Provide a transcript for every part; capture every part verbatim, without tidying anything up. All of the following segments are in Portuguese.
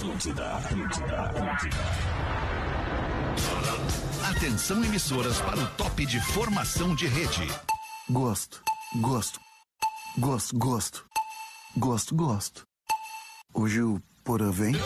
Atlântida, Atlântida, Atlântida. Atenção, emissoras, para o top de formação de rede. Gosto, gosto, gosto, gosto, gosto, gosto. Hoje o Porã vem?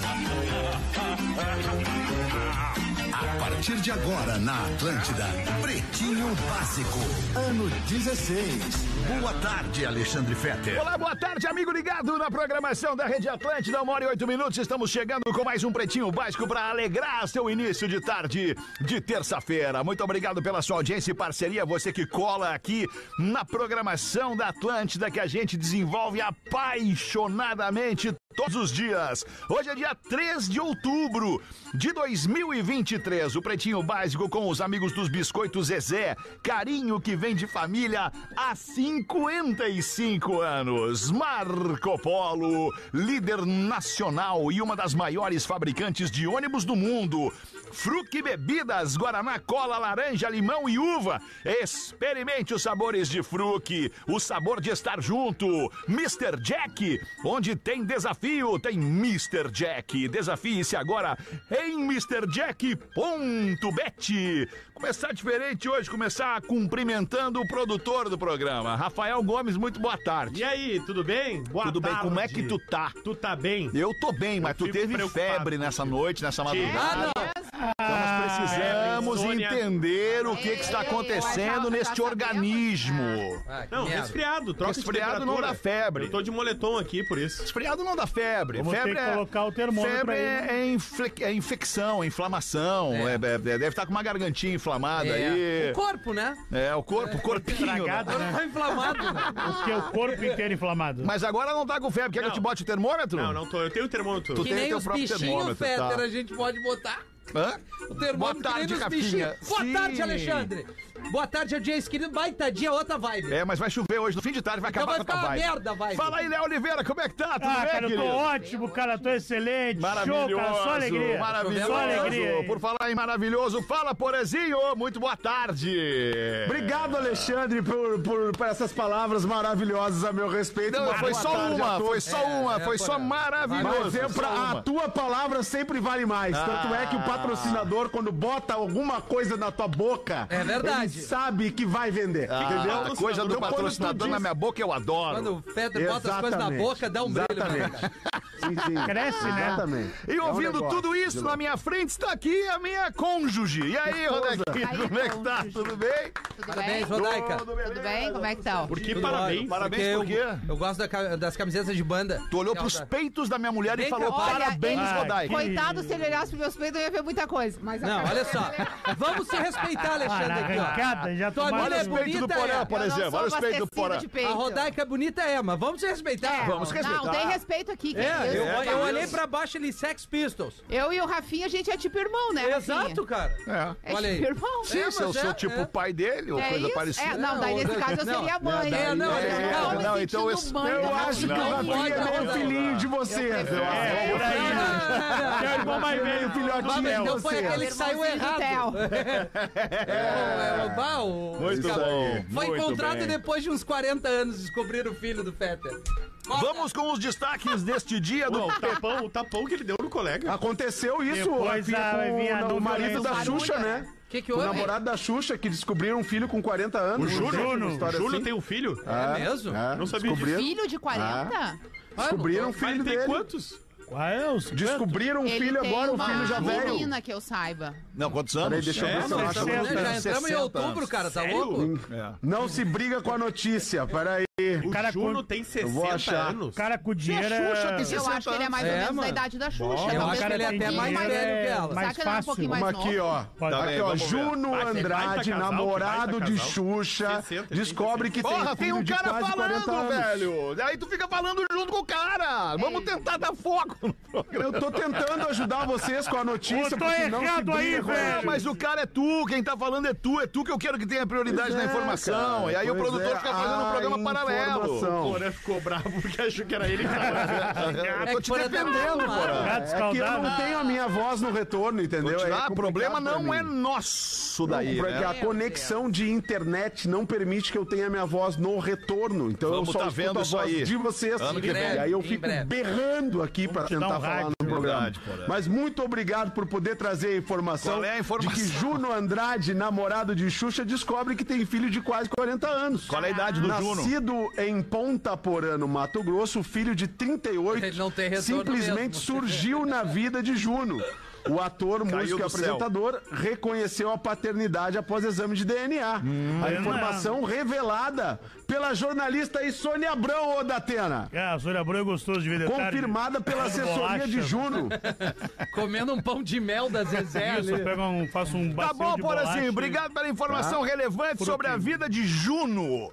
A partir de agora, na Atlântida, Pretinho Básico, ano dezesseis. Boa tarde, Alexandre Fetter. Olá, boa tarde, amigo ligado na programação da Rede Atlântida, uma hora e oito minutos, estamos chegando com mais um Pretinho Básico para alegrar seu início de tarde de terça-feira. Muito obrigado pela sua audiência e parceria, você que cola aqui na programação da Atlântida, que a gente desenvolve apaixonadamente todos os dias. Hoje é dia três de outubro de dois mil e vinte e três, o Pretinho Básico com os amigos dos Biscoitos Zezé, carinho que vem de família há cinquenta e cinco anos. Marco Polo, líder nacional e uma das maiores fabricantes de ônibus do mundo. Fruc Bebidas, Guaraná, cola, laranja, limão e uva. Experimente os sabores de Fruc, o sabor de estar junto. mister Jack, onde tem desafio, tem mister Jack. Desafie-se agora em mister jack ponto bet. Começar diferente hoje, começar cumprimentando o produtor do programa, Rafael Gomes. Muito boa tarde. E aí, tudo bem? Boa Tudo tarde. bem, como é que tu tá? Tu tá bem? Eu tô bem, mas Eu tu fico teve preocupado. febre nessa noite, nessa madrugada. Ah, Então nós precisamos febre, insônia. entender o que, que está acontecendo neste organismo. Não, resfriado, troca de Resfriado não temperatura. dá febre. Eu tô de moletom aqui, por isso. Resfriado não dá febre. Vamos febre ter que é, colocar o termômetro febre aí, é, né? é, infle- é infecção, inflamação. É. É, é, deve estar com uma gargantinha inflamada aí. O corpo, né? É, o corpo, o corpinho. Estragado, né? né? Tá inflamado, né? O teu corpo inteiro inflamado. Mas agora não tá com febre. Quer que eu Não. te bote o termômetro? Não, não tô. Eu tenho o termômetro. Tu Que tem nem teu os próprio bichinhos, termômetro, Fetter, tá. a gente pode botar. Hã? O termômetro Boa que tarde, nem nos Capinha. bichinhos. Boa Sim. tarde, Alexandre. Boa tarde, audiência querido. Baita dia, outra vibe. É, mas vai chover hoje, no fim de tarde vai Então acabar vai com a ficar tua uma vibe. merda, vai. Fala aí, Léo Oliveira, como é que tá? Tudo Ah, bem, cara, eu tô querido? ótimo, cara, tô excelente. Maravilhoso, Show, cara, só alegria. maravilhoso. Só alegria. Por falar em maravilhoso, fala, Porezinho, muito boa tarde. Obrigado, Alexandre, por, por, por essas palavras maravilhosas a meu respeito. Não, Uma foi boa só tarde a uma, todos. foi só uma, é, foi só Porã. maravilhoso. Mas é pra, só a uma. tua palavra sempre vale mais. Tanto Ah. é que o patrocinador, quando bota alguma coisa na tua boca, É verdade. ele sabe que vai vender. Ah, entendeu? a coisa do Então, quando tu patrocinador diz- na minha boca eu adoro. Quando o Fetter bota as coisas na Exatamente. boca, dá um brilho. Né, Exatamente. cara? Sim, sim. Cresce, né? Exatamente. E É um ouvindo negócio tudo isso de na minha frente está aqui a minha cônjuge. E aí, Rodequinho, Aí, como é que tá? cônjuge. Tudo bem? Tudo Parabéns, bem? Rodaica. Tudo beleza? Tudo bem? Como é que estão? Por que Tudo parabéns? ótimo. Parabéns Porque por eu, quê? eu gosto da ca- das camisetas de banda. Tu olhou Que é pros o da- peitos da minha mulher e Vem cá, falou olha, parabéns, ele- Rodaica. Coitado, se ele olhasse pros meus peitos, eu ia ver muita coisa. Mas a Não, cara- olha só. Vamos se respeitar, Ah, na Alexandre. aqui, ó. arrancada, já Tua tomaram... mulher Olha é os peitos do bonita, Porã, é. por Eu não exemplo. sou Olha os peitos do abastecida Porã. de peito. A Rodaica é bonita, é, mas vamos se respeitar. É, Vamos respeitar. Não, tem respeito aqui. que É, isso, eu, cara. eu olhei pra baixo ali, Sex Pistols. Eu e o Rafinha, a gente é tipo irmão, né, Rafinha? Exato, cara. É. É Olha tipo aí. irmão. Sim, É, se eu mas sou é, tipo é. o pai dele ou É coisa isso? parecida. É, não, daí nesse caso eu Não, seria a mãe. é, não, eu é, tô me não, então sentindo esse- mãe Eu do acho que o Rafinha. Rafinha pode, é meio não, filhinho de você. Eu prefiro- É, por aí. Ah, É o irmão mais velho, filhotinho Ah, mas de então foi você. aquele que saiu Irmãozinho do errado. Theo. É, o, bah, o- Muito Cara, bom. Foi muito encontrado bem. depois de uns quarenta anos descobrir o filho do Fetter. Bota. Vamos com os destaques deste dia do Não, o tapão, o tapão que ele deu no colega. Aconteceu isso, Depois Rafinha, a- vai vir a com o, o marido da violência. Xuxa, né? O que que O houve? namorado da Xuxa, que descobriram um filho com quarenta anos. O Júnior, Júnior. o História Júnior assim. tem um filho? É mesmo? É, Não sabia descobriram, Filho de quarenta? descobriram um Mas ele filho tem dele. quantos? Qual é os... Descobriram um Ele filho tem agora, o uma filho já velho. menina que eu saiba. Não, quantos Peraí, anos? deixa eu É, ver se eu não, acho. sessenta. Já entramos em sessenta outubro, anos. cara, tá Sério? louco? É. Não se briga com a notícia, peraí. O cara Juno com- tem Eu vou sessenta achar. anos. O cara com E a dinheiro Xuxa é... tem Eu acho que ele é mais ou É, menos mano. da idade da Xuxa. Bom, talvez eu acho que ele é um até pouquinho mais velho que ela. Será Mais que ele é um fácil. pouquinho mais Vamos aqui, novo? ó. Pode- Tá Aqui, bem, ó. vamos ver. Juno Vai ser Andrade, baita casal, namorado que baita de casal. Xuxa, sessenta, descobre que Porra, tem tem filho um de cara quase quarenta falando, anos. velho. Daí tu fica falando junto com o cara. Vamos tentar dar foco no programa. Eu tô tentando ajudar vocês com a notícia, Ô, tô porque não se errado aí, briga com a velho. Não, notícia. mas o cara é tu, quem tá falando é tu, é tu que eu quero que tenha prioridade Pois na é, informação. cara, E aí o pois produtor é. fica fazendo um Ah, programa enfim. paralelo. O informação. Porã ficou bravo porque achou que era ele que tava. Eu tô te Porã tá defendendo, mal, Porã. Gato É que eu escaldado. não tenho a minha voz no retorno, entendeu? É Ah, o complicado problema pra não mim. é nosso daí, Porque né? a conexão de internet não permite que eu tenha minha voz no retorno. Então Vamos eu só tá escuto vendo a isso voz aí. de vocês. Ano que vem. E aí eu Em fico breve. berrando aqui pra te dar tentar um falar rádio. no programa. Verdade, Porã. Mas muito obrigado por poder trazer a informação, Qual é a informação? de que Juno Andrade, namorado de Xuxa, descobre que tem filho de quase quarenta anos. Qual é a idade do Juno? Nascido em Ponta Porã, no Mato Grosso, o filho de trinta e oito Ele não tem retorno simplesmente mesmo. surgiu na vida de Juno. O ator, Caiu músico e do céu. apresentador reconheceu a paternidade após exame de D N A. a informação revelada pela jornalista aí Sônia Abrão, ô Datena. Ah, a Sônia Abrão é gostoso de ver detalhe. Confirmada pela Comendo assessoria bolacha. de Juno. Comendo um pão de mel da Zezé Isso, eu ali. pego um, faço um Tá bacio bom, de Porazinho. bolacha. Obrigado pela informação relevante sobre a vida de Juno.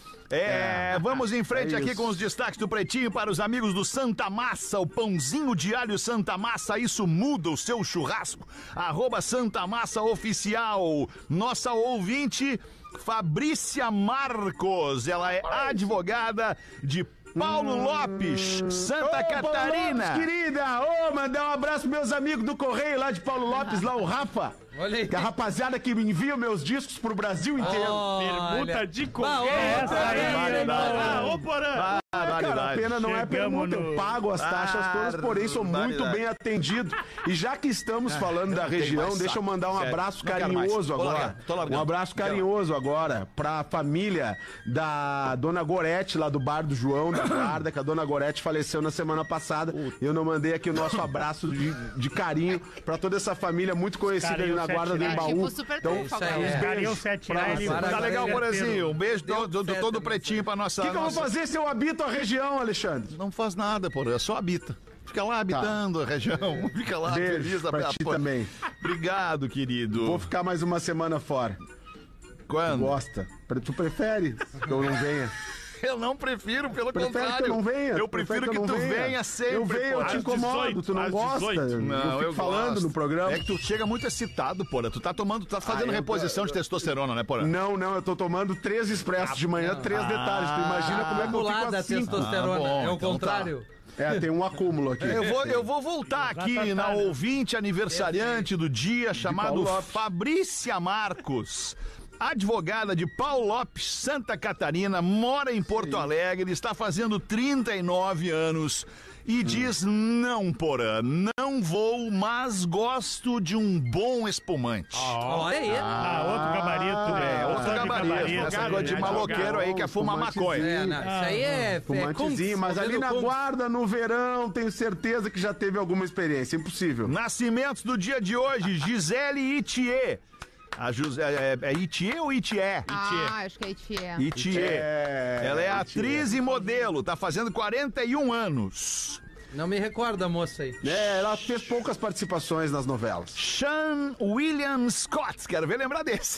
É, vamos em frente é aqui isso. com os destaques do Pretinho para os amigos do Santa Massa, o pãozinho de alho Santa Massa, isso muda o seu churrasco. Arroba Santa Massa Oficial. Nossa ouvinte, Fabrícia Marcos, ela é advogada de Paulo Lopes, Santa Ô, Catarina. Paulo Lopes, querida! Ô, mandar um abraço pros meus amigos do Correio lá de Paulo Lopes, lá o Rafa. Olha aí. Que é a rapaziada que me envia meus discos pro Brasil inteiro. Permuta de Bah, ô, correio. Essa aí, Barbaridade. não. Ah, ô, Porã. Cara, a pena não é Chegamos permuta, eu no- pago as taxas todas, porém sou muito Barbaridade. bem atendido. E já que estamos falando da não tenho região, mais deixa eu saco. mandar um Sério, abraço não quero mais. carinhoso Tô agora. largando, tô largando. Um abraço Quero. carinhoso agora pra família da dona Gorete, lá do bar do João, da guarda, que a dona Gorete faleceu na semana passada. Eu não mandei aqui o nosso abraço de, de carinho pra toda essa família muito conhecida ali na Carinho guarda do sete Embaú. reais. É tipo super Então, trunfo isso aí, agora. é. Carinho sete pra reais. você. Tá legal, Porazinho. Um beijo do, do, do todo Deu Pretinho pra nossa... O que, que eu vou nossa- fazer se eu habito a região, Alexandre? Não faz nada, Porã, só habita. Fica lá habitando a região, fica lá Beijo feliz. pra a- ti pô. também. Obrigado, querido. Vou ficar mais uma semana fora. Quando? Gosta? Pre- Tu prefere que eu não venha? Eu não prefiro, pelo Prefere contrário. que eu não venha? Eu Tu prefiro prefere que, eu tu não venha sempre. Eu venho, eu Porã. te Às incomodo. dezoito, Tu não às gosta? dezoito. Não, eu fico eu falando gosto. no programa. É que tu chega muito excitado, Porã. Tu tá tomando, tu tá fazendo Ah, eu- reposição de testosterona, né, Porã? Não, não, eu tô tomando três expressos de manhã, três detalhes. Tu imagina como é que eu fico Acumulada a assim. testosterona. Ah, bom, é o então contrário. É, tem um acúmulo aqui. Eu vou, eu vou voltar aqui na ouvinte aniversariante do dia, chamado Paulo Lopes. Fabrícia Marcos. Advogada de Paulo Lopes, Santa Catarina, mora em Porto Alegre, está fazendo trinta e nove anos e diz: não, Porã, não vou, mas gosto de um bom espumante. Olha aí. Ah, outro gabarito. É, outro Só de gabarito. Essa coisa de advogado. maloqueiro aí que é fumar maconha. É, não, isso aí é... é Fumantezinho, mas ali na guarda, no verão, tenho certeza que já teve alguma experiência. Impossível. Nascimentos do dia de hoje, Gisele Itier. A Jus- é, é, é Itier ou Itier? Ah, acho que é Itier. Itier. É, Ela é Itier. atriz e modelo, tá fazendo quarenta e um anos. Não me recordo a moça aí. É, ela fez poucas participações nas novelas. Sean William Scott, quero ver lembrar desse.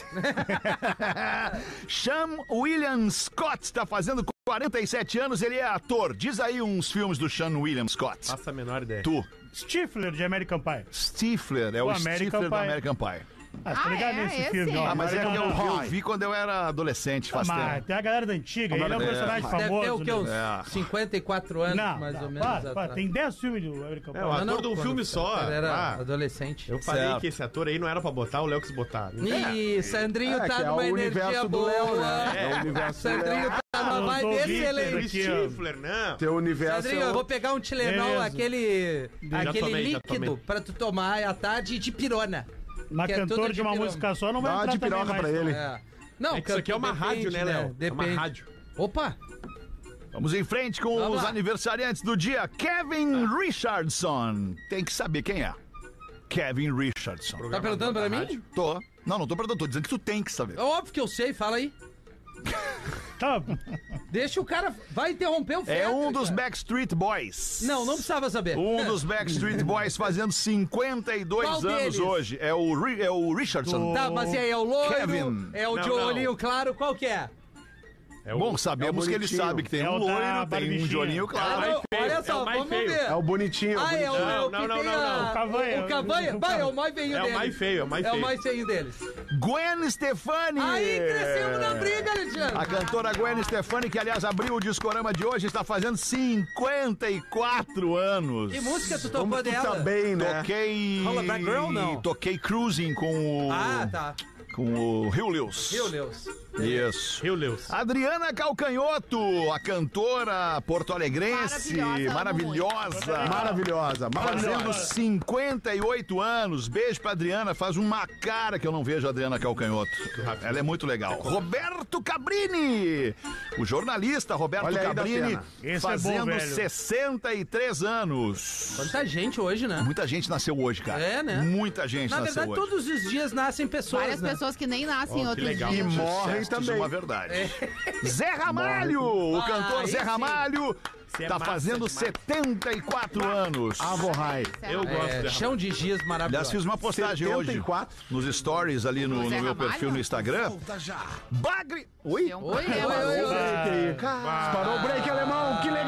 Sean William Scott tá fazendo quarenta e sete anos, ele é ator. Diz aí uns filmes do Sean William Scott. Faça a menor ideia. Tu, Stifler de American Pie. Stifler, é o, O American Stifler do Pie. American Pie. Ah, tá Ah, ligado é? nesse Esse? filme? Ah, Ah, mas é que eu, American eu Pie. vi quando eu era adolescente, faz Mas tempo. tem a galera da antiga, ele é um personagem Deve ter famoso. o quê? Uns né? É. cinquenta e quatro anos, Não, mais não, ou menos. para, para, atrás. tem dez filmes do American Pie. É, o Não, ator não, de um quando filme o só. cara era Ah, adolescente. eu falei Certo. que esse ator aí não era pra botar, o Léo quis botar. Ih, Sandrinho É, que tá é numa o energia universo do boa. Léo, né? É o universo do Sandrinho Léo. tá numa Eu vibe tô excelente. Victor. Aqui, ó. Stifler, não. Teu universo Sandrinho, é eu o- vou pegar um Tilenol, Beleza. aquele, Já aquele tomei, já líquido tomei. pra tu tomar à tarde de pirona. Mas que é cantor tudo de uma pirona. música só não vai Dá uma entrar de também piroca mais, pra não. ele. É. Não, É que isso aqui é uma depende, rádio, né, Léo? É uma Depende. rádio. Opa! Vamos em frente com Vamos os lá. aniversariantes do dia. Kevin Richardson. Tem que saber quem é. Kevin Richardson. Tá perguntando pra mim? Tô. Não, não tô perguntando, tô dizendo que tu tem que saber. É óbvio que eu sei, fala aí. Tá, Deixa o cara. Vai interromper o Fetter, É um dos cara. Backstreet Boys. Não, não precisava saber. Um dos Backstreet Boys fazendo cinquenta e dois Qual anos deles? hoje. É o, Ri- é o Richardson. Tá, mas e aí, é o loiro? Kevin. É o Não, de não. olhinho claro? Qual que é? É o, Bom, sabemos é o que ele bonitinho. sabe que tem É um o da loiro, tem um de barbichinha. olhinho Ah, claro. não, feio, olha é só, o mais vamos feio. ver. É o bonitinho. Ah, é o, Não, é o que não, não, tem não, a- não. O Cavanha. O Cavanha. Vai, é o mais feio É o deles. mais feio, é o mais É o feio. mais feio deles. Gwen Stefani. Aí crescemos na briga, Alexandre. A cantora Gwen Stefani, que aliás abriu o Discorama de hoje, está fazendo cinquenta e quatro anos. Que música tu Como tocou tu dela? tá bem, né? Toquei. Holla Black Girl, não? Toquei Cruising com o. Ah, tá. Com o Rio Lewis. Rio Deus. Isso. Rio Lewis. Adriana Calcanhoto, a cantora porto-alegrense, Maravilhosa, maravilhosa. Maravilhosa, Fazendo maravilhosa. cinquenta e oito anos. Beijo pra Adriana. Faz uma cara que eu não vejo a Adriana Calcanhoto. Ela é muito legal. Roberto Cabrini. O jornalista Roberto Olha aí, Cabrini, Datena. Esse é bom, fazendo velho. sessenta e três anos. Quanta gente hoje, né? Muita gente nasceu hoje, cara. É, né? Muita gente Na nasceu verdade, hoje. todos os dias nascem pessoas, Várias né? pessoas que nem nascem em outros legal. dias. E morrem Gestos, também. uma verdade. Zé Ramalho, o Ah, cantor aí Zé sim. Ramalho, Você é tá massa fazendo demais. setenta e quatro anos. Avorrai. Eu gosto É, dela. chão de giz Aliás, maravilhoso. fiz uma postagem setenta e hoje quatro. nos stories ali no, no Zé meu Ramalho? perfil no Instagram. Bagre. Oi? É um Oi, problema. oi, oi, oi. Break aí. Parou o break, alemão. Que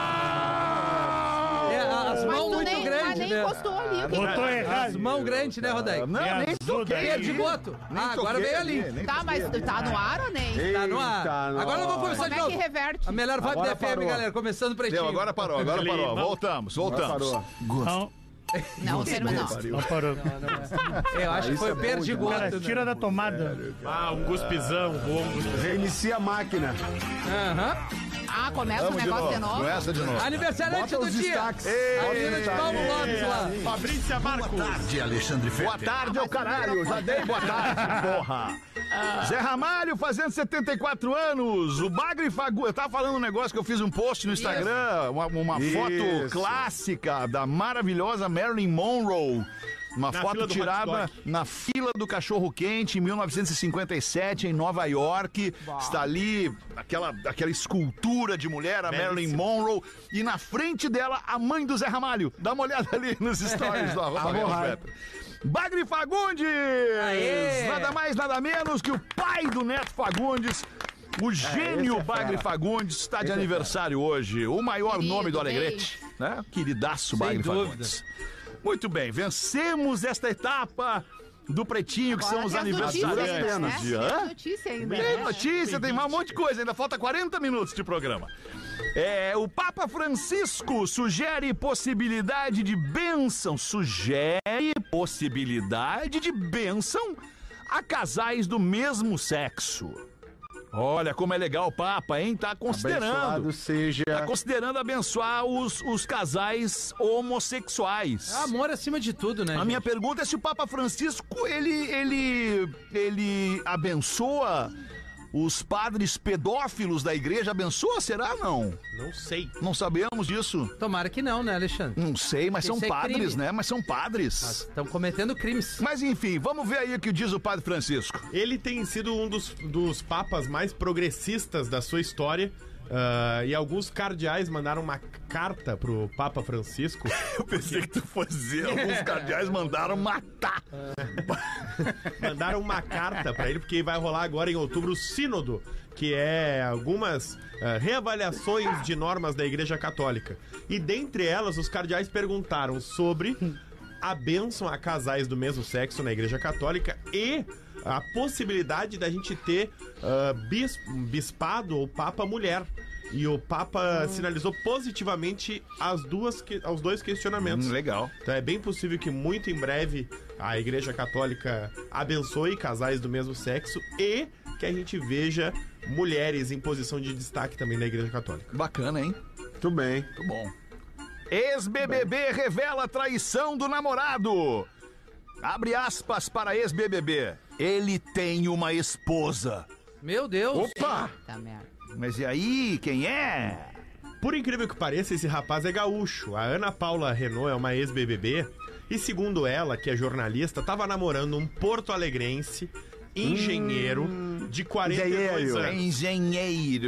legal! É, as Mas mãos tu muito nem, mas grandes, nem né? encostou ali. O que Botou As errado. mãos grandes, né, Rodaico? Não, É nem azul toquei. daí. Perdi boto. Nem Ah, agora toquei veio ali. nem Tá, mas toquei. tá no ar ou nem? Tá no ar. Eita, Agora eu vou nós. começar Como de é que novo. reverte? A melhor vibe Agora da F M, parou. galera. Começando pretinho. Deu, agora parou, agora parou. Voltamos, voltamos. Parou. Gosto. Não, Não, terminou. não parou. Eu acho que foi o bom perdi demais. Cara, gosto. tira da tomada. Ah, um guspizão, bom guspizão. Reinicia a máquina. Aham. Ah, começa o Vamos de negócio novo. de novo. Começa de novo. Aniversariante Bota do os dia. destaques. A menina de Paulo Lopes lá. Fabrícia Marcos. Boa tarde, Alexandre Boa Fetter. tarde ao caralho, já dei boa tarde, porra. Zé Ramalho fazendo setenta e quatro anos. O Bagre Fagundes. Eu tava falando um negócio que eu fiz um post no Instagram, uma, uma Isso. foto clássica da maravilhosa Marilyn Monroe. Uma Na foto fila do hot tirada dog. na fila do cachorro quente em mil novecentos e cinquenta e sete em Nova York. Está ali aquela, aquela escultura de mulher, a Marilyn Monroe, e na frente dela a mãe do Zé Ramalho. Dá uma olhada ali nos stories do arroba Real Fetter. Bagre Fagundes! Aê! Nada mais, nada menos que o pai do Neto Fagundes. O gênio esse é Bagre fera. Fagundes está de aniversário hoje. O maior Querido, nome do Alegrete, né? Queridaço Bagre dúvida. Fagundes. Muito bem, vencemos esta etapa do Pretinho, que Agora são os tem as notícias aniversariantes. ainda, né? de- Tem Hã? as notícias ainda. Tem né? notícia, tem um monte de coisa, ainda falta quarenta minutos de programa. É, o Papa Francisco sugere possibilidade de bênção, sugere possibilidade de bênção a casais do mesmo sexo. Olha como é legal o Papa, hein? Tá considerando. Abençoado seja. Tá considerando abençoar os, os casais homossexuais. Amor acima de tudo, né? A minha pergunta é se o Papa Francisco, ele, ele, ele abençoa os padres pedófilos da igreja, abençoa? Será? Não. Não sei. Não sabemos disso. Tomara que não, né, Alexandre? Não sei, mas são Isso é padres, crime. né? Mas são padres. Estão cometendo crimes. Mas enfim, vamos ver aí o que diz o Padre Francisco. Ele tem sido um dos, dos papas mais progressistas da sua história. ah, e alguns cardeais mandaram uma carta pro Papa Francisco. Eu pensei que tu fosse dizer, alguns cardeais mandaram matar. Mandaram uma carta pra ele, porque vai rolar agora em outubro o Sínodo, que é algumas ah, reavaliações de normas da Igreja Católica. E dentre elas, os cardeais perguntaram sobre a bênção a casais do mesmo sexo na Igreja Católica e a possibilidade da gente ter ah, bis- bispado ou papa mulher. E o Papa sinalizou positivamente as duas que- aos dois questionamentos. Hum, legal. Então é bem possível que muito em breve a Igreja Católica abençoe casais do mesmo sexo e que a gente veja mulheres em posição de destaque também na Igreja Católica. Bacana, hein? Muito bem. Muito bom. Ex-B B B revela traição do namorado. Abre aspas para ex-B B B. Ele tem uma esposa. Meu Deus. Opa! Tá merda. Mas e aí, quem é? Por incrível que pareça, esse rapaz é gaúcho. A Ana Paula Renault é uma ex-B B B e, segundo ela, que é jornalista, estava namorando um porto-alegrense engenheiro de quarenta e dois engenheiro. anos. Engenheiro.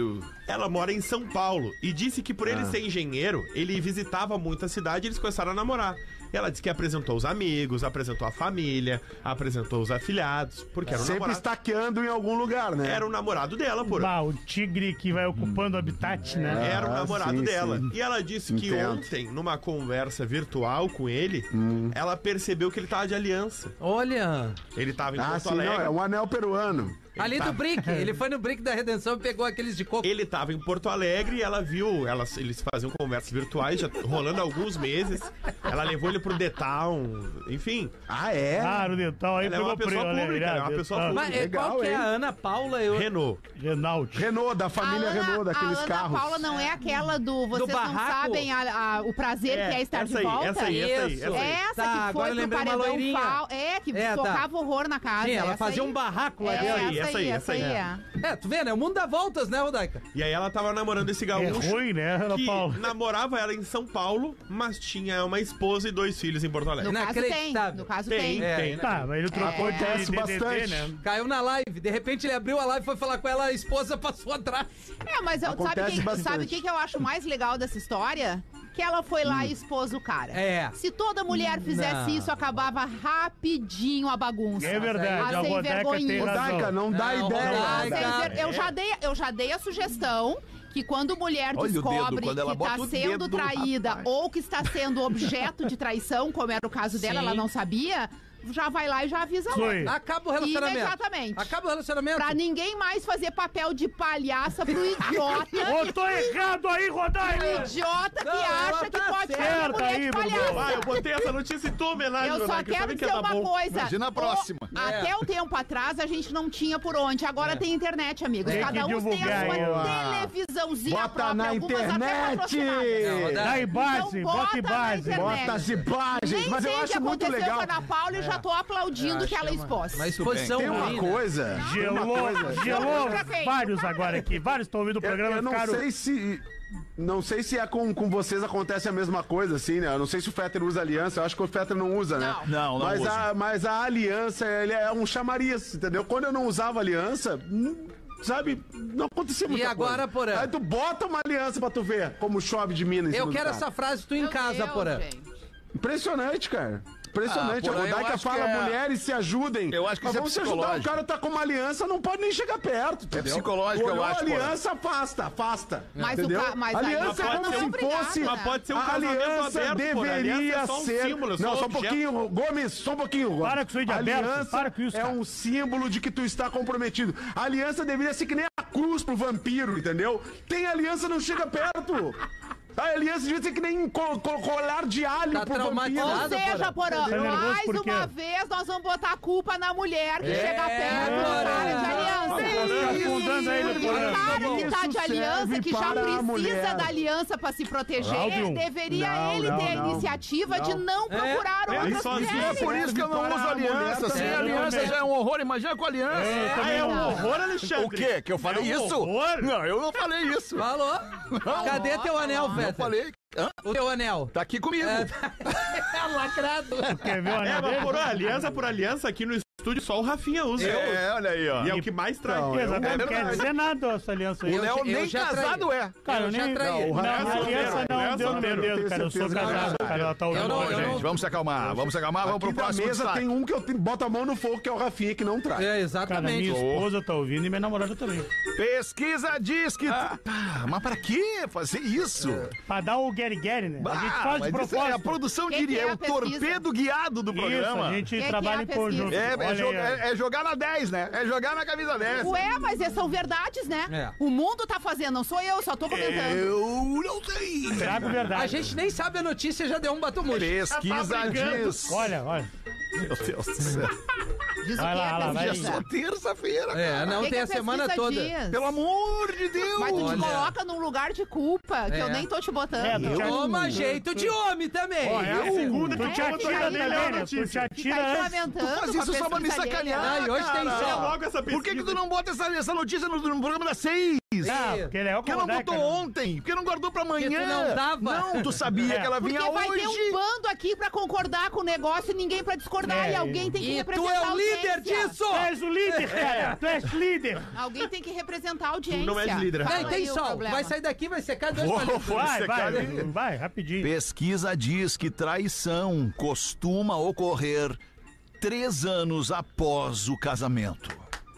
Ela mora em São Paulo e disse que por ele Ah. ser engenheiro, ele visitava muito a cidade e eles começaram a namorar. E ela disse que apresentou os amigos, apresentou a família, apresentou os afilhados, porque era um Sempre namorado. estaqueando em algum lugar, né? Era o namorado dela, por Bah, o tigre que vai ocupando o habitat, né? Era o Ah, namorado sim, dela. sim. E ela disse que Entendo. ontem, numa conversa virtual com ele, ela percebeu que ele tava de aliança. Olha, Ele tava em Ah, Porto sim, não, Alegre. é um anel peruano. ali do Brick. Ele foi no Brick da Redenção e pegou aqueles de coco. Ele tava em Porto Alegre e ela viu, elas, eles faziam conversas virtuais, já rolando há alguns meses. Ela levou ele pro The Town, enfim. Ah, é? Ah, no dental aí Ela é pegou uma pessoa preto, né? pública, ela é uma Irado, pessoa dental. pública. Mas é, Legal, qual que é hein? a Ana Paula? Eu... Renault. Renault. Renault, da família a Ana, Renault, daqueles a Ana carros. Paula não é aquela do vocês não barraco? sabem a- a- o prazer que é estar essa de aí, volta? essa aí, essa aí, Isso. essa aí. Essa Tá, que agora foi eu pro lembrei uma paredão loirinha. fal... É, que É, tá. tocava horror na casa. Sim, ela essa fazia aí. um barraco lá É, dentro. aí, essa essa aí, aí, essa aí. essa é. É, tu vê, né? O mundo dá voltas, né, Rodaica? E aí ela tava namorando esse É gaúcho. ruim, né, Ana Que Paula? namorava ela em São Paulo, mas tinha uma esposa e dois filhos em Porto Alegre. No caso tem, Inacreditável. no caso Tem, tem. tem. É, Tá, mas ele trocou de Acontece D D T, bastante. né? Caiu na live. De repente ele abriu a live, foi falar com ela, a esposa passou atrás. É, mas eu- sabe o Acontece que, bastante. sabe o que que eu acho mais legal dessa história? Que ela foi lá e expôs o cara. É. Se toda mulher fizesse Não. isso, acabava rapidinho a bagunça. É verdade, A a sem Rodaica tem vergonhice. razão. Rodaica, não dá Não, ideia. Ah, Rodaica. sem ver- eu, já dei, eu já dei a sugestão que quando mulher Olha o dedo, descobre quando ela que bota está o sendo dedo, traída rapaz. ou que está sendo objeto de traição, como era o caso dela, Sim. ela não sabia, já vai lá e já avisa a Foi. outra. Acaba o relacionamento. Imediatamente. Acaba o relacionamento. Pra ninguém mais fazer papel de palhaça pro idiota. Ô, tô errado aí, Rodaica! Idiota que Não, ela acha que tá pode fazer certa mulher aí, de Bruno. palhaça. Ah, eu botei essa notícia em tua homenagem, Eu só Rodaica, quero sabia que dizer ia dar uma bom. coisa. Imagina a O- próxima. Até o tempo atrás a gente não tinha por onde. Agora tem internet, amigos. Tem Cada que um tem a divulgar sua aí, ó. televisãozinha Bota própria. na algumas até internet! patrocinadas. Não, Dá em base, Então bota em bota na base. internet. Bota as imagens, Nem mas eu sei o que acho muito aconteceu legal. com a Ana Paula e já tô aplaudindo que ela expôs. Uma exposição Tem uma ruim, né? coisa. tem uma Gelou, coisa. gelou Pra quem? vários agora aqui. Vários estão ouvindo o Eu, programa eu não ficaram... sei se. Não sei se é com, com vocês acontece a mesma coisa, assim, né? Eu não sei se o Fetter usa aliança, eu acho que o Fetter não usa, né? Não. Não, não mas usa. A, mas a aliança, ele é um chamariz, entendeu? Quando eu não usava aliança, hum, sabe, não acontecia muita agora, coisa. Porã? Aí tu bota uma aliança pra tu ver como chove de mina em cima Eu do quero cara. essa frase tu em Meu casa, Deus, Porã. gente. Impressionante, cara. Impressionante. Ah, a Porã, eu Rodaica acho fala, que é- mulheres se ajudem. Eu acho que Mas isso é vamos se ajudar. O psicológico. cara tá com uma aliança, não pode nem chegar perto, entendeu? psicológico, eu Olhou acho, a aliança, afasta, afasta. Mas o entendeu? ca- mas aí aliança não é pode como ser se obrigada, fosse... né? Mas pode ser um a casamento aliança aberto, pô. A aliança deveria é só um ser... símbolo, é só não, um só um objeto. pouquinho, Gomes, só um pouquinho. Gomes. Para com isso aí de A aberto, aliança para com isso, é cara. um símbolo de que tu está comprometido. A aliança deveria ser que nem a cruz pro vampiro, entendeu? Tem aliança, não chega perto. A aliança devia ser que nem co co colar de alho Tá pro vampiro. traumatizado. Ou seja, Porã, Tá nervoso mais por quê? uma vez nós vamos botar a culpa na mulher que É, chega perto do Porã. cara de Tá aliança. afundando aí no O Porã. cara que tá Isso de aliança, serve que já para a precisa mulher. da aliança pra se proteger, Albion. deveria Não, ele não, ter a não. iniciativa de não procurar É, outras sozinho. É mulheres. por isso que eu não Serve uso para a mulher aliança. Sem também. aliança já é um horror. Imagina com aliança. Ah, é um horror, Alexandre? O quê? Que eu falei É um isso? horror? Não, eu não falei isso. Falou? Cadê teu anel, Eu Fetter? falei. Hã? O teu anel. Tá aqui comigo. É lacrado. Quer ver o É, anel mas dele? por aliança por aliança, aqui no estúdio só o Rafinha usa. É, olha aí, ó. E é o que mais traz. Não, Exatamente, não É quer verdade. dizer nada essa aliança aí. O Eu Léo já- eu nem já casado traí. é. Cara, eu Eu já nem... traí. Não, o Não, Rafa a é aliança solteiro, não é deu no meu solteiro. dedo, cara. Eu sou Tenho certeza casado, que cara. Ela tá Eu ouvindo não- a eu gente. não- Vamos se acalmar, vamos se acalmar, vamos Aqui pro da próximo mesa destaque. tem um que eu tenho, bota a mão no fogo, que é o Rafinha, que não traz. É, Cara, exatamente. minha esposa tá ouvindo e minha namorada também. Pesquisa diz que... Ah, mas pra que fazer isso? Pra dar o Gary Gary, né? A gente Ah, faz de mas isso é, a propósito. produção Quem diria, que é é a o pesquisa? torpedo guiado do Isso, programa. a gente que é trabalha a em pesquisa? conjunto. É, é, Olha jo- aí, ó. é- é jogar na dez, né? É jogar na camisa dez. Ué, mas essas são verdades, né? É. O mundo tá fazendo, não sou eu, só tô comentando. Eu não sei. Trago verdade. A gente nem sabe a notícia, já deu um batom murcho. Pesquisa Tá brincando. diz. Olha, olha. Meu Deus do céu. Diz Vai o que lá, é lá, vai. É pesquisa? só terça-feira. É, não Que tem que a semana pesquisa toda. diz? Pelo amor de Deus. Mas tu te Olha. coloca num lugar de culpa, que É. eu nem tô te botando. É, tu te- Toma jeito de homem também. Ó, é a segunda que tu te É, atira fica também, aí, né? Tu notícia. te Fica atira aí antes. lamentando. Tu faz com a isso só pra me pesquisa sacanear. alheia. Ah, e hoje tem cara. É céu. logo essa pesquisa. Por que, que tu não bota essa, essa notícia no, no programa das seis? antes? Não, porque ele é o Por que não botou ontem? Por que não guardou pra amanhã? Porque tu não dava. Não, tu sabia É. que ela Porque vinha vai hoje. ter um bando aqui pra concordar com o negócio e ninguém pra discordar. É, e alguém tem que E tu representar é a o líder audiência. disso! Tu és o líder, cara. Tu és líder. Alguém tem que representar a audiência. Tu não és líder, Fala Não, aí tem o sol. problema. Vai sair daqui, vai secar dois Vou- palitos. vou Vai, secar vai, ali. vai, rapidinho. Pesquisa diz que traição costuma ocorrer três anos após o casamento.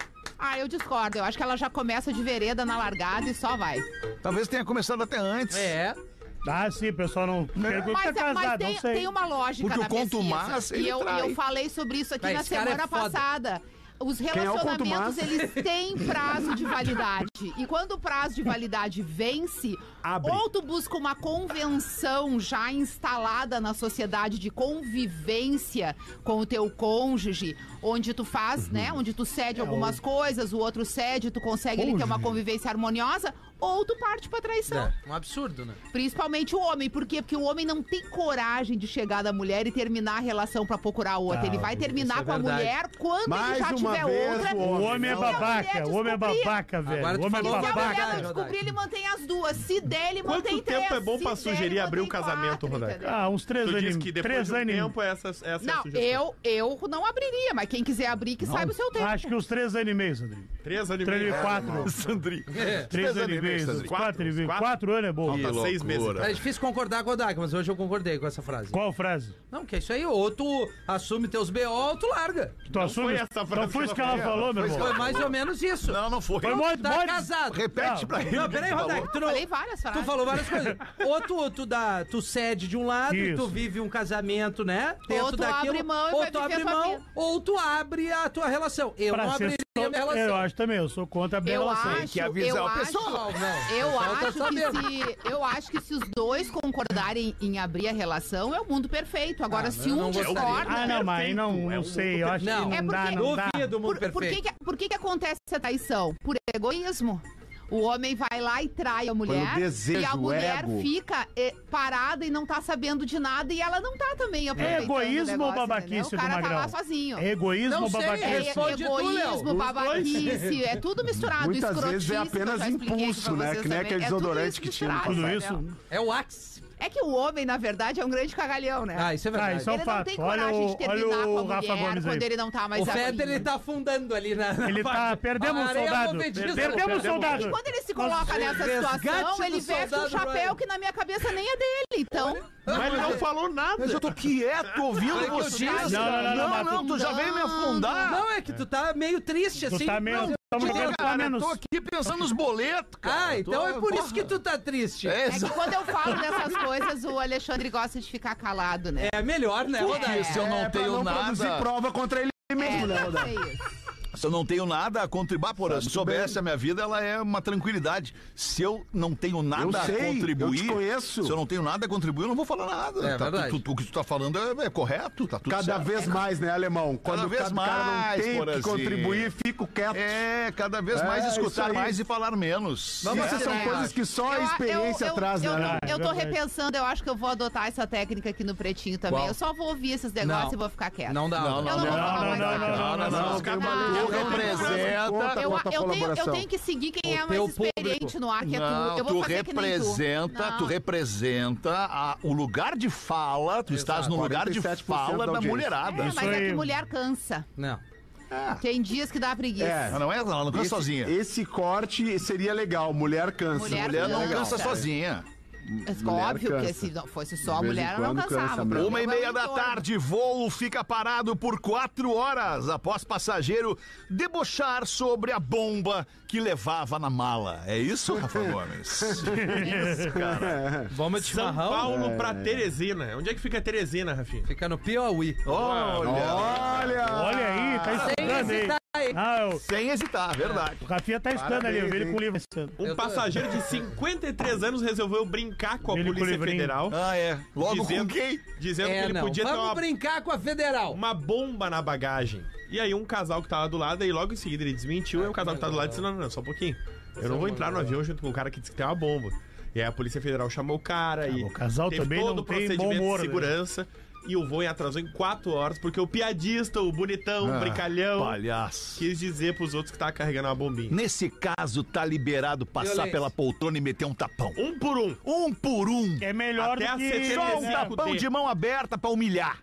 Ah, eu discordo. Eu acho que ela já começa de vereda na largada e só vai. Talvez tenha começado até antes. É. Ah, sim, o pessoal não pergunta Mas, casado, mas tem, não sei. tem uma lógica Porque na o Contumaz, pesquisa. ele E eu, trai. eu falei sobre isso aqui Mas na esse cara é semana foda. passada. Os é o relacionamentos, Contumaz? eles têm prazo de validade. E quando o prazo de validade vence, Abre. ou tu busca uma convenção já instalada na sociedade de convivência com o teu cônjuge, onde tu faz, né? Onde tu cede algumas coisas, o outro cede, tu consegue ele ter uma convivência harmoniosa, ou tu parte pra traição. É, um absurdo, né? Principalmente o homem. Por quê? Porque o homem não tem coragem de chegar da mulher e terminar a relação pra procurar outra. Ah, ele vai terminar isso é com a verdade. mulher quando Mais ele já uma tiver vez, outra. o O homem é Se a mulher babaca, o homem é descobrir- babaca, velho. Agora tu O homem é falou Se a babaca. mulher não Rodaica. descobrir, ele mantém as duas. Se der, ele Quanto mantém três. tempo é bom pra Se der, sugerir ele abrir o mantém casamento, quatro, Rodaica? entendeu? Ah, uns três Tu anos. disse que depois Três de um anos. tempo essa, essa é a Não, sugestão. eu, eu não abriria, mas quem quiser abrir, que saiba o seu tempo. Acho que uns três anos e meio, Sandrinho. Três anos e Três meio. e quatro. Sandrinho. Três anos e meio. Sandrinho. Quatro e meio. Quatro? Quatro anos é bom. Falta Que seis meses. loucura. É difícil concordar com o Daga, mas hoje eu concordei com essa frase. Qual frase? Não, que é isso aí. Ou tu assume teus B O ou tu larga. Tu assume? foi essa frase Não foi isso que que ela ela falou. falou, meu Foi irmão. mais ou menos isso. Não, não foi. Foi muito Tá muito- casado. Repete Não. pra ele. Não, o que peraí, ele falou. Rodaica. Tu, Eu não, falei várias frases. tu falou várias coisas. Ou tu, tu, dá, tu cede de um lado e tu Isso. vive um casamento, né? Dentro Ou tu daquilo. abre mão e ou vai tu viver abre a tua mão, vida. ou tu abre a tua relação. Eu Pra não ser abriria só- a minha relação. Eu acho também, eu sou contra a minha Eu relação. acho, que avisar eu o acho, pessoal. Não, eu o pessoal tá acho que sabendo. se, eu acho que se os dois concordarem em abrir a relação, é o mundo perfeito. Agora, Ah, se eu um não gostaria. discorda, Ah, não, mas aí não, Perfeito, é não um sei. mundo Eu acho perfeito. que É não dá, porque- não dá. Duvido o mundo por, por, que, perfeito. que, por que que acontece a traição? Por egoísmo. O homem vai lá e trai a mulher. desejo, e a mulher ego. fica eh, parada e não tá sabendo de nada. E ela não tá também É aproveitando egoísmo o negócio, ou babaquice entendeu? do O cara tá Magrão? lá sozinho. É egoísmo Não ou sei, babaquice? É, Responde tu, Léo. egoísmo, Os babaquice, é tudo misturado. Muitas vezes é escrotice, que eu apenas já expliquei aqui impulso, pra né? vocês Que nem também. aquele É tudo desodorante isso que tinha. misturado, Tudo entendeu? isso? É o Axe. É que o homem, na verdade, é um grande cagalhão, né? Ah, isso é Ah, verdade. isso é um Ele não fato. tem Olha coragem o, de terminar olha com o a Rafa mulher Gomes aí. quando ele não tá mais O Feder, afim. ele tá afundando ali na... na Ele tá... parte. Perdemos um A areia soldado. movediça. Perdemos um E soldado. quando ele se coloca nessa resgate situação, do ele veste um soldado chapéu Ryan. que na minha cabeça nem é dele. Então, Mas ele não falou nada. Mas eu tô quieto ouvindo que eu vocês. disse. Não, não, não, não, mas não, tu- tu já veio me afundar. Não, é que tu tá meio triste, Tu assim. tá meio... Não, Estamos Pô, jogando pra cara, menos. tô aqui pensando nos boletos, cara. Ah, então Tô- é por isso porra. que tu tá triste. É, é que quando eu falo dessas coisas, o Alexandre gosta de ficar calado, né? É melhor, né, Porque Rodaica? se eu não É, pra tenho não produzir nada... prova contra ele mesmo, né, É, Rodaica? é isso. Se eu não tenho nada a contribuir, por Sabe se muito soubesse bem. a minha vida, ela é uma tranquilidade. Se eu não tenho nada Eu sei, a contribuir, eu te conheço. se eu não tenho nada a contribuir, eu não vou falar nada. É Tá, verdade. tu- tu- o que tu tá falando é, é correto, tá tudo Cada certo. vez mais, né, alemão? Quando vez cada cara não mais, tem que Porazinho. contribuir, fico quieto. É, cada vez É, mais isso escutar aí. mais e falar menos. Vamos Essas são É. coisas que só a Eu- experiência eu, eu, traz, eu, né? Eu, eu tô verdade. repensando, eu acho que eu vou adotar essa técnica aqui no Pretinho também. Qual? Eu só vou ouvir esses negócios Não. e vou ficar quieto. Não dá. Não, Eu não, não vou não, falar não, mais não, nada. não, não, não, não, não. tem uma Não, lei. Tu representa... Conta Eu, com a tua eu, tenho, eu colaboração. tenho que seguir quem O é mais teu experiente público. no ar, que é Não, tu. Eu vou tu fazer que nem representa, tu. tu Não. representa a- o lugar de fala, tu estás no lugar de quarenta e sete por cento fala da da audiência. mulherada. É, Isso mas é aí. que mulher cansa. Não. Tem dias que dá preguiça. É. Ela não é, ela não cansa Esse, sozinha. esse corte seria legal. Mulher cansa. Mulher Mulher não cansa. cansa sozinha. É Mulher óbvio que cansa. se não fosse só a De vez em mulher, eu não quando cansava. cansa O mesmo. problema Uma e é o meia da entorno. tarde, voo fica parado por quatro horas após passageiro debochar sobre a bomba que levava na mala. É isso, Rafa Gomes? Isso, cara. Bomba de São chimarrão? Paulo pra Teresina. Onde é que fica Teresina, Rafinha? Fica no Piauí. Olha, Olha! Olha aí, tá Sem estudando aí. hesitar aí. Ah, eu- sem hesitar, verdade. o Rafinha tá estudando ali, eu vi ele Parabéns, com o livro estudando. Um Eu tô- passageiro de cinquenta e três anos resolveu brincar com a Ele com o Polícia livrinho. Federal. Ah, é. Logo dizendo, com quem? Dizendo que É, ele não. podia ter Vamos uma, brincar com a Federal. uma bomba na bagagem. E aí um casal que tava do lado, aí logo em seguida ele desmentiu, e o casal que tava do lado disse, não, não, não, só um pouquinho. Eu não vou entrar no avião junto com o cara que disse que tem uma bomba. E aí a Polícia Federal chamou o cara e o casal teve também todo não o tem procedimento bom humor, de né? segurança. e o voo atrasou em quatro horas porque o piadista, o bonitão, o brincalhão, Palhaço. quis dizer pros outros que tava carregando uma bombinha. Nesse caso, tá liberado passar Violência. pela poltrona e meter um tapão. Um por um. Um por um. É melhor Até do a que... setenta e Só um cinco tapão D. de mão aberta pra humilhar.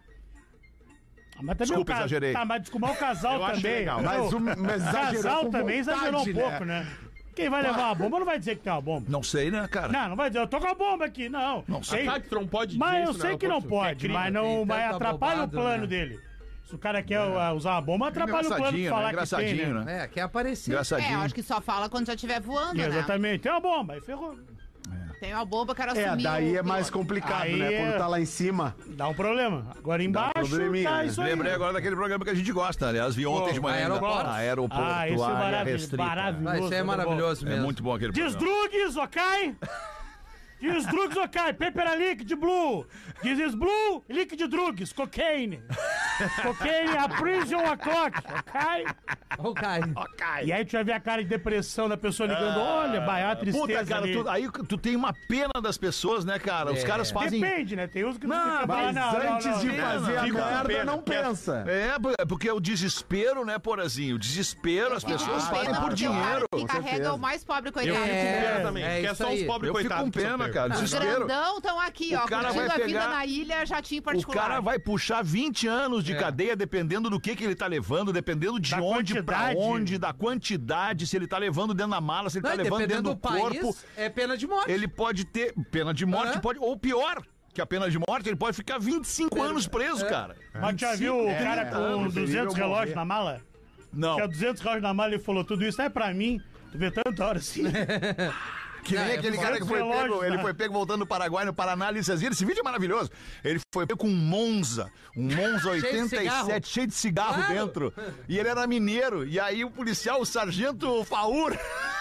Ah, mas também Desculpa, o ca- exagerei. Tá, mas desculpa, o casal Eu acho também. legal. Mas Não, o mas exagerou casal com também exagerou um vontade, pouco, né? Quem vai levar a bomba não vai dizer que tem uma bomba. Não sei, né, cara? Não, não vai dizer, eu tô com a bomba aqui, não. Não sei. Ah, que tu não pode dizer Mas eu isso no sei que não aeroporto, pode, crime. mas Tem não mas tanta atrapalha o bobado, plano né? dele. Se o cara quer uh, usar uma bomba, atrapalha o plano de Engraçadinho, falar né? que tem, Engraçadinho, né? né? É, quer aparecer. É, Engraçadinho. eu acho que só fala quando já estiver voando, né? Exatamente, tem uma bomba, aí ferrou. Tem uma bomba, o cara É, assumiu. daí é o mais piloto. complicado, Aí né? é- Quando tá lá em cima. Dá um problema. Agora embaixo, probleminha, tá né? isso aí. Lembrei agora daquele programa que a gente gosta, aliás, vi ontem de manhã. ainda. Aeroportos? Ah, Aeroportuária Ah, esse é maravilhoso, restrita. maravilhoso. Ah, isso aí é maravilhoso É mesmo. muito bom aquele programa. Desdrugues, ok? Desdrugues, ok? Pepper liquid blue. This is blue liquid drugs, cocaine. Cocaine, a prison o'clock, ok? Ô, Caio. E aí tu vai ver a cara de depressão da pessoa ligando, olha, vai a tristeza Puta, cara, ali. tu, aí tu tem uma pena das pessoas, né, cara? Os É. caras fazem... Depende, né? Tem uns que não, Não, fica Mas falando, não, não, antes não, de não. fazer a Fica com merda, pena, não quer- pensa. É, é porque o desespero, né, Porazinho? O desespero, as pessoas Ah, fazem pena por porque o cara dinheiro. que com carrega certeza. o mais pobre Eu coitado. fico com É, pena também, é que é isso só os aí. pobres Eu fico coitados. com que são pena, pegos. cara. Os Desespero. grandão estão aqui, O ó, cara curtindo vai a vida pegar- na ilha, jatinho O particular. cara vai puxar vinte anos de É. cadeia, dependendo do que, que ele tá levando, dependendo de Da onde pra quantidade. onde, da quantidade, se ele tá levando dentro da mala, se ele Não, tá e levando dentro dependendo do do país, corpo. é pena de morte. Ele pode ter pena de morte, É. pode, ou pior que a pena de morte, ele pode ficar vinte e cinco anos preso, cara. Mas tu já viu o cara é, com anos, duzentos ele vai relógios morrer. na mala? Não. Tinha duzentos relógios na mala e falou, tudo isso é pra mim. Tu vê tanta hora assim. Que nem Não, é aquele fora cara que dos foi relógios, pego, ele né? foi pego voltando do Paraguai, no Paraná, ali, vocês viram? Esse vídeo é maravilhoso. Ele foi pego com um Monza, um Monza Cheio de oitenta e sete, cheio de cigarro Claro. dentro. E ele era mineiro. E aí o policial, o sargento Faur...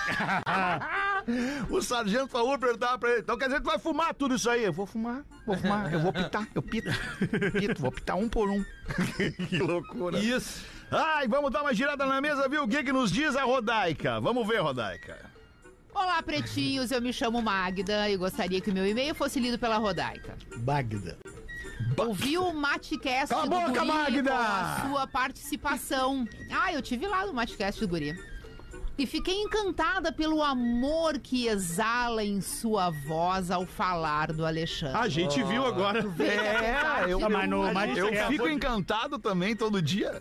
o sargento Faur perguntava pra ele, então quer dizer que tu vai fumar tudo isso aí? Eu vou fumar, vou fumar, eu vou pitar, eu pito, pito, vou pitar um por um. Que loucura. Isso. Ai, vamos dar uma girada na mesa, viu? O que que nos diz a Rodaica? Vamos ver, Rodaica. Olá, pretinhos, eu me chamo Magda e gostaria que o meu e-mail fosse lido pela Rodaica. Bagda. Ouvi o Matcast Cala a do boca, Guri Magda! com a sua participação. Ah, eu tive lá no Matcast do Guri. E fiquei encantada pelo amor que exala em sua voz ao falar do Alexandre. A gente viu agora. É, eu, Ah, mas no eu, Magic eu Cast- fico encantado também todo dia.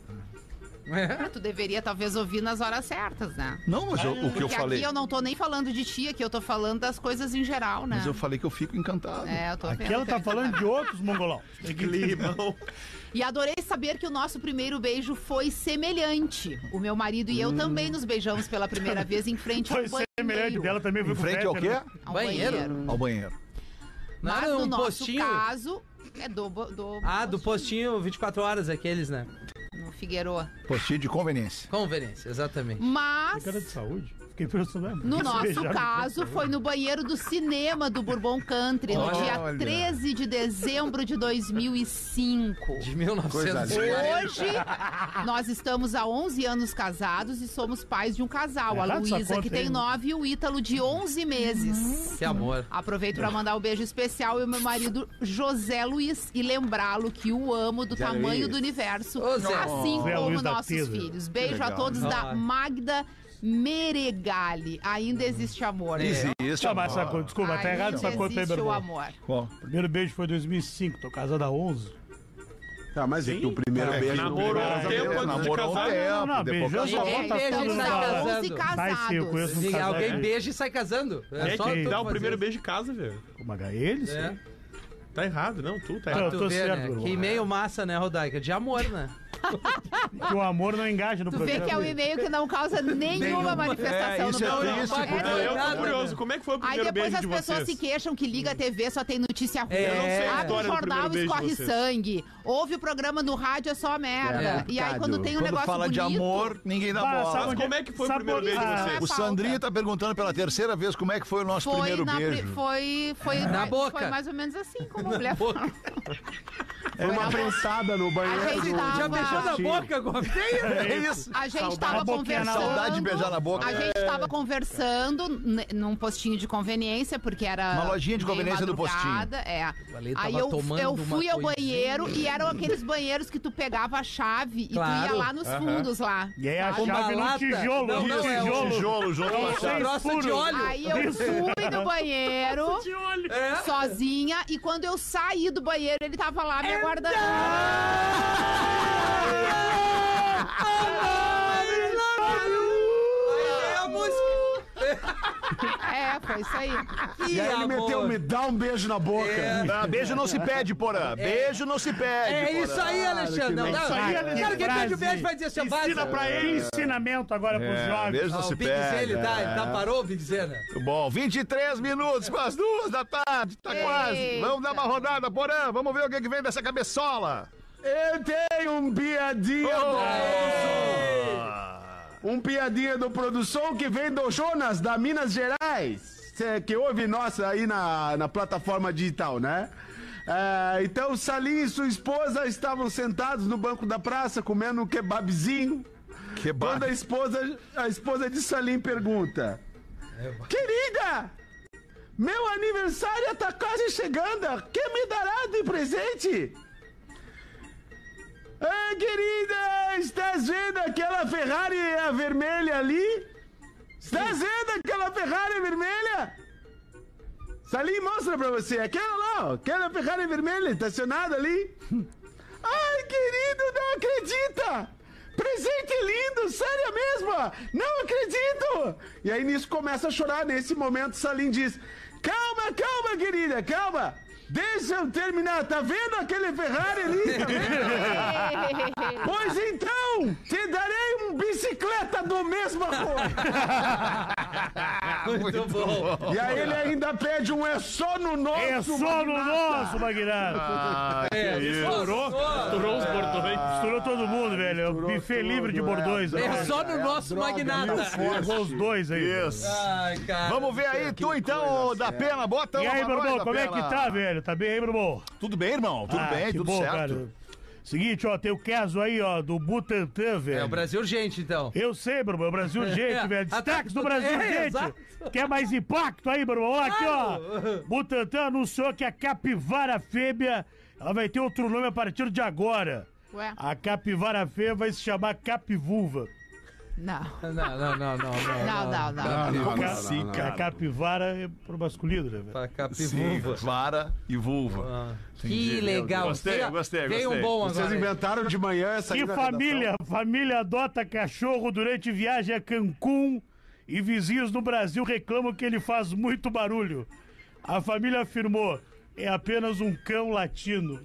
Tu deveria talvez ouvir nas horas certas, né? Não, mas eu- o que eu Porque falei... aqui eu não tô nem falando de ti, aqui eu tô falando das coisas em geral, né? Mas eu falei que eu fico encantado. É, eu tô Aqui vendo ela que tá eu- falando de outros mongolão. Tem que Climão. E adorei saber que o nosso primeiro beijo foi semelhante. O meu marido e eu também nos beijamos pela primeira vez em frente Foi ao banheiro. semelhante dela também. foi Em com frente ao Fetter, quê? né? Ao Banheiro? banheiro. Ao banheiro. Não Mas era no um nosso postinho? caso, é do, do Ah, do postinho vinte e quatro horas, aqueles, né? no Figueroa. Postinho de conveniência. Conveniência, exatamente. Mas, Cara de saúde. Fiquei pensando, né? no Se nosso beijaram. caso, foi no banheiro do cinema do Bourbon Country, no dia Olha. treze de dezembro de dois mil e cinco. De mil novecentos e Coisa quarenta. Hoje, nós estamos há onze anos casados e somos pais de um casal. A Errado essa Luísa, conta que tem aí, né? nove, e o Ítalo, de onze meses. Que amor. Aproveito para mandar um beijo especial ao meu marido José Luiz e lembrá-lo que o amo do Zé tamanho Luiz. do universo, Ô, Zé. assim Zé como Luiz da nossos Tesa. filhos. Beijo a legal. todos da Ai. Magda Meregali. Ainda existe amor. né? Existe. Não, mas essa conta, desculpa, tá errado essa Ainda conta aí, meu existe o irmão. amor. Qual? Primeiro beijo foi em dois mil e cinco, tô casado há onze. Tá, mas e o primeiro É, beijo... namorou no um primeiro tempo casamento? antes de Namorou um casar. tempo, Não, não, depois beijou casou. só. É, tá estamos tudo há na- onze Vai sim, eu conheço um casados. E casal. alguém é. beija e sai casando. É, É só que tu dá o fazer primeiro isso. beijo de casa, velho. Como eles? É. Tá errado, não, tu tá Não, errado. eu Tu tô vê, certo, né? irmão. Que e-mail massa, né, Rodaica? De amor, né? Que o amor não engaja no Tu vê programa. que é um e-mail que não causa nenhuma manifestação É, isso no é programa. triste, É, porque Não, eu nada, tô curioso, né? como é que foi o Aí primeiro depois beijo as de pessoas vocês? se queixam que liga a T V, só tem notícia ruim. É. Eu não sei a Abre o história do jornal, primeiro beijo de escorre vocês. sangue. Ouve o programa no rádio, é só merda. É, e aí Cádio. quando tem um Quando negócio fala de bonito... amor, ninguém dá Bah, bola. sabe Mas onde como é que foi o sabe primeiro beijo de onde- vocês? O Sandrinho tá perguntando pela terceira vez como é que foi o nosso Foi, primeiro na, pri- beijo. foi, foi, Na foi, boca. foi mais ou menos assim, como a mulher boca. fala. Foi uma prensada no banheiro. A gente do- tava- Já beijou na boca, Gomes? É isso. A gente Saudade tava da boquinha na conversando. Saudade de beijar na boca. A gente tava conversando n- num postinho de conveniência, porque era. Uma lojinha de meio conveniência do madrugada, É. Ali tava Aí eu, tomando eu uma fui ao coisinha. banheiro e eram aqueles banheiros que tu pegava a chave e Claro. tu ia lá nos fundos lá. E aí a sabe? Uma chave no lata. tijolo. Não, no não, é um tijolo. Tijolo junto com a Sem chave. Troça de furo. óleo. Aí eu fui no banheiro É. sozinha e quando eu saí do banheiro ele tava lá me aguardando. É a música. É, foi isso aí. E aí ele meteu, me dá um beijo na boca. Ah, beijo não se pede, Porã. Beijo não se pede. É Porã. isso aí, Alexandre. Não, É não. isso aí, Cara, Alexandre. quem pede o beijo vai dizer assim, vai. Ensina pra ele. Ensinamento agora pros É, jovens. beijo não Ah, se o Vin Diesel, pede. ele tá, ele tá, parou o Vin Diesel, né? Muito bom, vinte e três minutos para as duas da tarde, tá Eita. quase. Vamos dar uma rodada, Porã, vamos ver o que, que vem dessa cabeçola. Eu tenho um piadinha do... Um piadinha do produção que vem do Jonas, da Minas Gerais. Cê, que ouve nossa aí na, na plataforma digital, né? É, então, Salim e sua esposa estavam sentados no banco da praça comendo um kebabzinho. Quando a esposa, a esposa de Salim pergunta: Querida, meu aniversário tá quase chegando, o que me dará de presente? Ah, querida, estás vendo aquela Ferrari a vermelha ali? Estás vendo aquela Ferrari vermelha? Salim, mostra pra você. Aquela lá, ó, aquela Ferrari vermelha estacionada ali. Ai, querido, não acredita! Presente lindo, sério mesmo! Não acredito! E aí nisso começa a chorar. Nesse momento, Salim diz: Calma, calma, querida, calma! Deixa eu terminar, tá vendo aquele Ferrari ali? Tá vendo? Pois então, te darei uma bicicleta do mesma cor. Muito bom. E aí ele ainda pede um é só no nosso. É só no magnata. nosso, Magnata. Ah, É, Estourou, Estourou os bordões. estourou todo mundo, velho. É o buffet livre de bordões. É né? só no nosso magnata. Levou os dois aí. Isso. Ai, cara. Vamos ver aí, tu então, da Pena, bota E uma aí, pra meu nós, irmão, da como é Pena. que tá, velho? Tá bem aí, meu irmão? Tudo bem, irmão? Tudo Ah, bem, que tudo bom, certo. cara. Seguinte, ó, tem o caso aí, ó, do Butantan, velho. É o Brasil urgente, então. Eu sei, meu irmão, Brasil urgente, É, velho. Destaques do Brasil é, urgente. exato. Quer mais impacto aí, meu irmão? Olha aqui, ó. Butantan anunciou que a capivara fêmea, ela vai ter outro nome a partir de agora. Ué? A capivara fêmea vai se chamar capivulva. Não. Não, não, não, não, não. Não, não, não. Como Ca- assim, A cara? capivara é pro masculino, né, velho? Pra Sim, capivulva. vara e vulva. Ah, que legal. Gostei, Veio- gostei, Veio um gostei. bom Vocês agora. inventaram de manhã essa E família, família adota cachorro durante viagem a Cancún e vizinhos no Brasil reclamam que ele faz muito barulho. A família afirmou, é apenas um cão latino.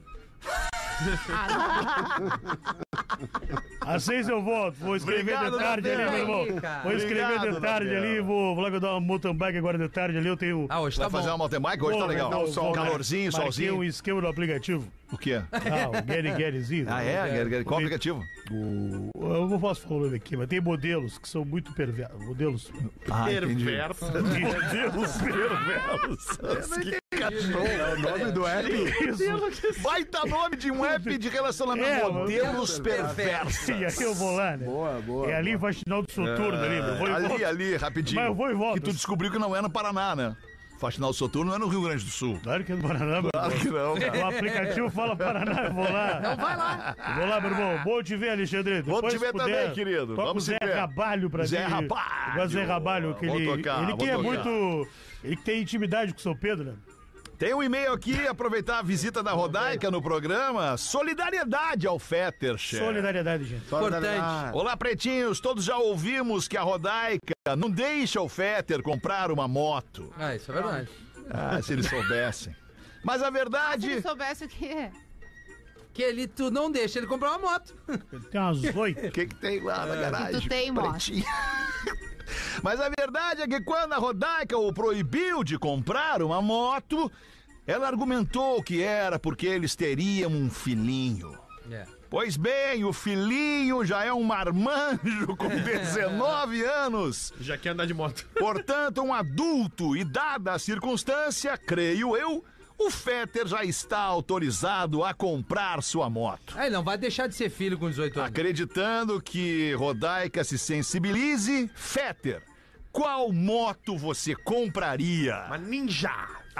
Às seis eu volto, vou escrever Obrigado, de tarde ali, Natan. meu irmão. Aí, cara. Vou escrever Obrigado, de tarde Natan. ali, vou, vou lá dar uma mountain bike agora de tarde ali, eu tenho... Ah, hoje Vai tá fazer bom. uma mountain bike? Hoje tá Vou, legal. vou, vou, Calorzinho, marquei solzinho. um esquema no aplicativo. O quê? Ah, o Getty Gettyzinho. Ah, é? Quer- quer- Qual aplicativo? O... Eu não posso falar o nome aqui, mas tem modelos que são muito perversos. Modelos. Ah, entendi. Perverso. Modelos perversos. É o nome do app. Isso. Baita nome de um app de relacionamento. É, Modelos perversos. E aí eu vou lá, né? Boa, boa. É ali em Faxinal do Soturno, ali. Eu vou e Ali, volto. ali, rapidinho. Mas eu vou e volto. Que tu descobriu que não é no Paraná, né? Faxinal do Soturno não é no Rio Grande do Sul. Claro que é do Paraná, meu Claro que irmão. não, cara. O aplicativo fala Paraná, eu vou lá. Não, vai lá. Eu vou lá, meu irmão. Bom te ver, Alexandre. Bom Depois, te ver se puder, também, querido. Toca Vamos o se Zé ver. Rabalho pra Zé mim. Rabalho. Eu gosto do Zé Rabalho, que Vou ele, tocar, ele vou que é tocar. muito... Ele que tem intimidade com o São Pedro, né? Tem um e-mail aqui, aproveitar a visita da Rodaica no programa. Solidariedade ao Fetter, chefe. Solidariedade, gente. Importante. Olá, pretinhos. Todos já ouvimos que a Rodaica não deixa o Fetter comprar uma moto. Ah, isso é verdade. Ah, se eles soubessem. Mas a Se verdade... ele soubesse o que é. Que ele, tu não deixa ele comprar uma moto. Ele tem umas oito. O que, que tem lá na garagem? que tu tem, moço? Pretinho. Mas a verdade é que quando a Rodaica o proibiu de comprar uma moto, ela argumentou que era porque eles teriam um filhinho. É. Pois bem, o filhinho já é um marmanjo com dezenove anos. Já quer andar de moto. Portanto, um adulto e dada a circunstância, creio eu, o Fetter já está autorizado a comprar sua moto. Ah, ele não vai deixar de ser filho com dezoito anos. Acreditando que Rodaica se sensibilize, Fetter, qual moto você compraria? Uma ninja.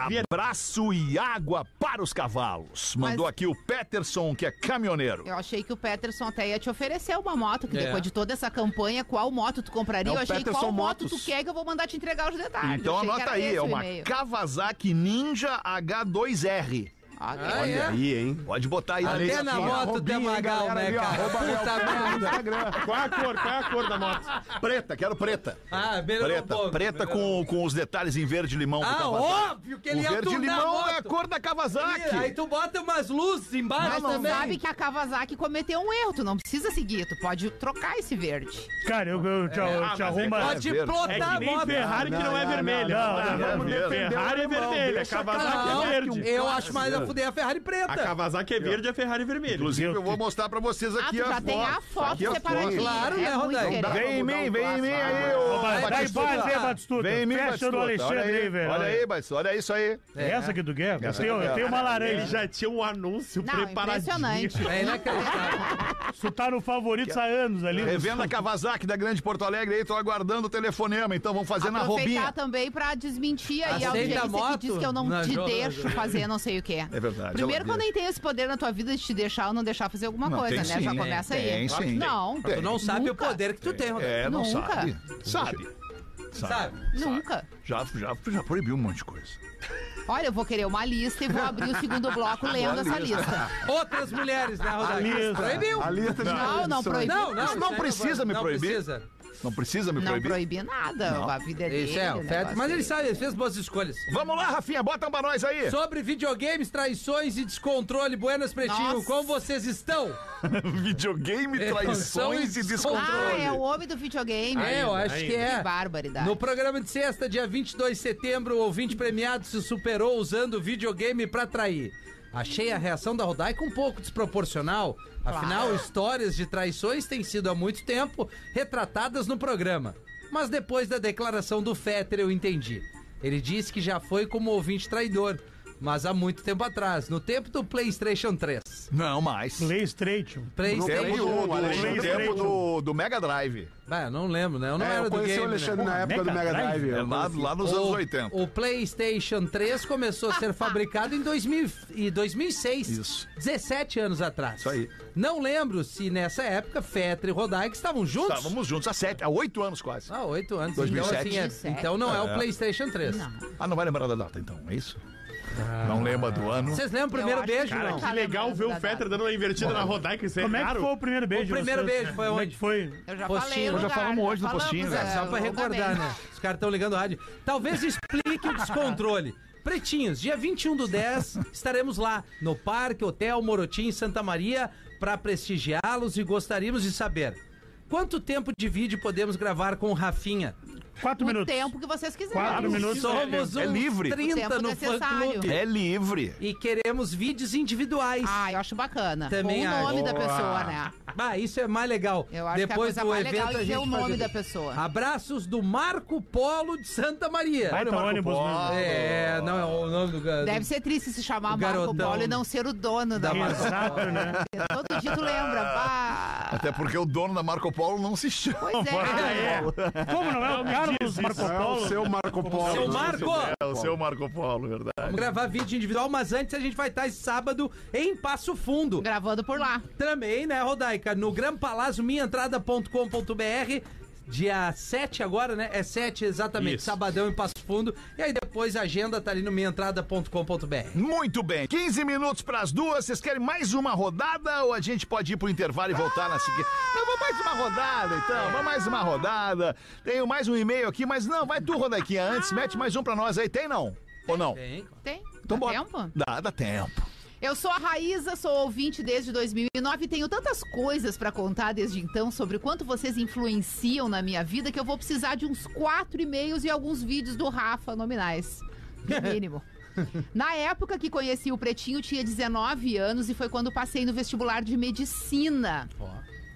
Abraço e água para os cavalos. Mandou Mas- aqui o Peterson, que é caminhoneiro. Eu achei que o Peterson até ia te oferecer uma moto, que É. depois de toda essa campanha, qual moto tu compraria? É o eu achei Peterson qual moto Motos. tu quer que eu vou mandar te entregar os detalhes. Então Eu achei que anota era aí, esse é o uma e-mail. Kawasaki Ninja H dois R. Ok. Ah, é? Aí, hein? Pode botar aí. Até Alex. na moto tem Magal, né, cara? Puta merda. Qual é a cor? Qual é a cor da moto? Preta, quero preta. Ah, beleza. Preta, um pouco, preta beleza. com, com os detalhes em verde e limão. pro Ah, Kawasaki. óbvio que ele O ia verde e tunar a limão moto. é a cor da Kawasaki. Aí tu bota umas luzes embaixo Mas tu também. sabe que a Kawasaki cometeu um erro, tu não precisa seguir, tu pode trocar esse verde. Cara, eu, eu te, eu Ah, te mas é arrumo... claro. Pode verde. plotar É a que nem moto. Ferrari que não, é vermelha. não, Ah, não, vamos não, defender. Ferrari é o alemão, vermelha, a deixa Kawasaki Não, é verde. eu acho mais a fuder a Ferrari A preta. Kawasaki é verde e a Ferrari é vermelha. Inclusive, eu vou mostrar pra vocês Ah, tu aqui já a tem a foto. foto Aqui a separadinha. foto. Claro, é né, muito Rodaica? querer. Vem em mim, vem em mim aí, Ô, ô vai, dá em Batistuta. paz aí, Batistuta. Vem em mim, Fecha Batistuta. no Olha Alexandre aí, aí, velho. olha aí, Batistuta, olha isso aí. É essa que tu quer? Eu Essa tenho, que eu eu tenho uma Ele laranja. já tinha um anúncio Não, preparadinho. impressionante. É inacreditável. Tu tá no favoritos há anos ali. Revenda Kawasaki da Grande Porto Alegre aí, tô aguardando o telefonema, então vamos fazer na Aproveitar robinha. também pra desmentir aí a Aceita audiência a moto? que diz que eu não Na te jo- deixo fazer não sei o quê. É verdade, Primeiro, geladeira. quando nem tem esse poder na tua vida de te deixar ou não deixar fazer alguma Não, coisa, tem né? sim, Já né? começa aí. Tem sim. Não, Tem. Tu não sabe Nunca. o poder que tu tem, Rodaica. É, não Nunca. sabe. Sabe. Sabe? nunca. Já, já, já proibiu um monte de coisa. Olha, eu vou querer uma lista e vou abrir o segundo bloco lendo essa lista. Outras mulheres, né, Rodaica? lista. Proibiu? A lista de Não, não proibi. Não, não. Isso não isso aí precisa me não proibir. Precisa. Não precisa me Não proibir. proibi nada. Não. A vida é dele. Isso é, o o Fed, negócio mas ele dele. sabe, ele fez boas escolhas. Vamos lá, Rafinha, bota pra nós aí. Sobre videogames, traições e descontrole, Buenas Pretinho, Nossa. como vocês estão? Videogame, É, traições são e Ah, descontrole. é o homem do videogame. É, eu acho ainda. que é. Que barbaridade. No programa de sexta, dia vinte e dois de setembro, o ouvinte premiado se superou usando o videogame pra trair. Achei a reação da Rodaica um pouco desproporcional. Afinal, histórias de traições têm sido há muito tempo retratadas no programa. Mas depois da declaração do Fetter eu entendi. Ele disse que já foi como ouvinte traidor, mas há muito tempo atrás, no tempo do PlayStation três. Não, mais. PlayStation. Tempo PlayStation do, do, Alexandre tempo do, do Mega Drive. Ah, eu não lembro, né? Eu não É, era eu do conheci game, o Alexandre né? na época do Mega Mega Drive? Drive. É eu lá, conheci. lá nos anos oitenta. O PlayStation três começou a ser fabricado em dois mil e dois mil e seis. Isso. dezessete anos atrás. Isso aí. Não lembro se nessa época Fetter e Rodaica estavam juntos. Estávamos juntos há sete, há oito anos quase. Ah, oito anos. dois mil e sete. Então, assim, é- então não é, o PlayStation três. Ah, não vai lembrar da data então, é isso? Não lembra do ano? Vocês lembram o primeiro Eu acho beijo, que Cara, não? que legal ver o Fetter dando uma invertida na Rodaica, isso é Como é que raro. foi o primeiro beijo? O primeiro de vocês? beijo foi Como é onde? que foi? Eu já Postinho. falei. o Nós já lugar, falamos hoje no falamos, postinho, é, velho. Só pra recordar, longamente. né? Os caras estão ligando o rádio. Talvez explique o descontrole. Pretinhos, dia vinte e um do dez, estaremos lá no Parque Hotel Morotim, em Santa Maria, para prestigiá-los e gostaríamos de saber quanto tempo de vídeo podemos gravar com o Rafinha. Quatro O minutos. tempo que vocês quiserem. Quatro minutos. Somos É uns livre. O trinta tempo no necessário. fã-clube. É livre. E queremos vídeos individuais. Ah, eu acho bacana. Também Com o nome acho. da Boa. pessoa, né? Ah, isso é mais legal. Eu acho Depois que a do coisa mais evento legal a é gente ver o nome faz- da pessoa. Abraços do Marco Polo de Santa Maria. Baita Marco ônibus. Polo. né? É, não é o nome do ga- Deve do- ser triste se chamar o Marco garotão Polo e não ser o dono da da Marco Exato, né? Polo. Todo dia tu lembra. Bah. Até porque o dono da Marco Polo não se chama. Pois é. Marco É. Polo. Como não é o Carlos Marco É o Polo? seu Marco Polo. Seu Marco! É o seu Marco Polo, verdade. Vamos gravar vídeo individual, mas antes a gente vai estar esse sábado em Passo Fundo. Gravando por lá. Também, né, Rodaica? No Gran Palácio, minha entrada ponto com ponto b r. Dia sete agora, né? É sete exatamente, Isso. sabadão em Passo Fundo. E aí depois a agenda tá ali no minha entrada ponto com ponto b r. Muito bem, quinze minutos pras duas. Vocês querem mais uma rodada ou a gente pode ir pro intervalo e voltar na seguinte? Não, vamos mais uma rodada então, vamos mais uma rodada. Tenho mais um e-mail aqui, mas não, vai tu, Rodaquinha, antes, mete mais um pra nós aí. Tem não? Ou não? Tem. Tem? Então Dá bora. tempo? Dá, dá tempo. Eu sou a Raíza, sou ouvinte desde dois mil e nove e tenho tantas coisas pra contar desde então sobre o quanto vocês influenciam na minha vida que eu vou precisar de uns quatro e-mails e alguns vídeos do Rafa nominais. No mínimo. Na época que conheci o Pretinho, tinha dezenove anos e foi quando passei no vestibular de medicina.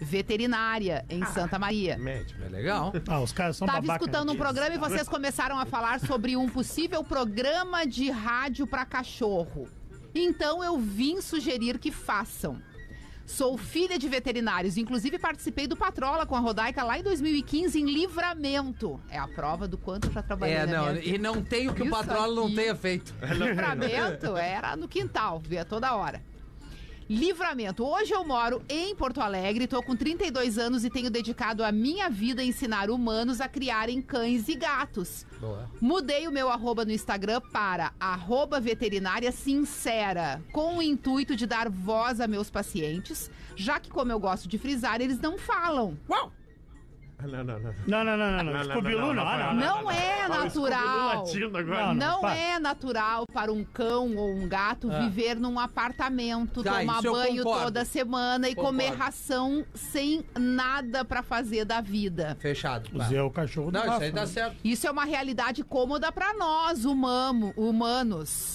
veterinária em Santa Maria. Médico. É legal. Ah, os caras são Tava babacas. escutando um programa e vocês começaram a falar sobre um possível programa de rádio para cachorro. Então eu vim sugerir que façam. Sou filha de veterinários, inclusive participei do Patrola com a Rodaica lá em dois mil e quinze em Livramento. É a prova do quanto eu já trabalhei É, na não, minha vida. e não tem o que o Isso Patrola não aqui. tenha feito. Livramento era no quintal, via toda hora. Livramento. Hoje eu moro em Porto Alegre, tô com trinta e dois anos e tenho dedicado a minha vida a ensinar humanos a criarem cães e gatos. Boa. Mudei o meu arroba no Instagram para arroba veterinária sincera, com o intuito de dar voz a meus pacientes, já que, como eu gosto de frisar, eles não falam. Uau! Não, não, não. Não, não, não, não. não. Não, não, Scooby-Doo, não, não. não, Ah, não. Não é natural. Latindo agora. Não, Não para. é natural para um cão ou um gato Ah. viver num apartamento, Tá, tomar isso eu banho concordo. toda semana e Concordo. comer ração sem nada pra fazer da vida. Fechado. O Tá. Zé é o cachorro do Não, isso Rafa, aí dá né? certo. Isso é uma realidade cômoda pra nós, humano, humanos.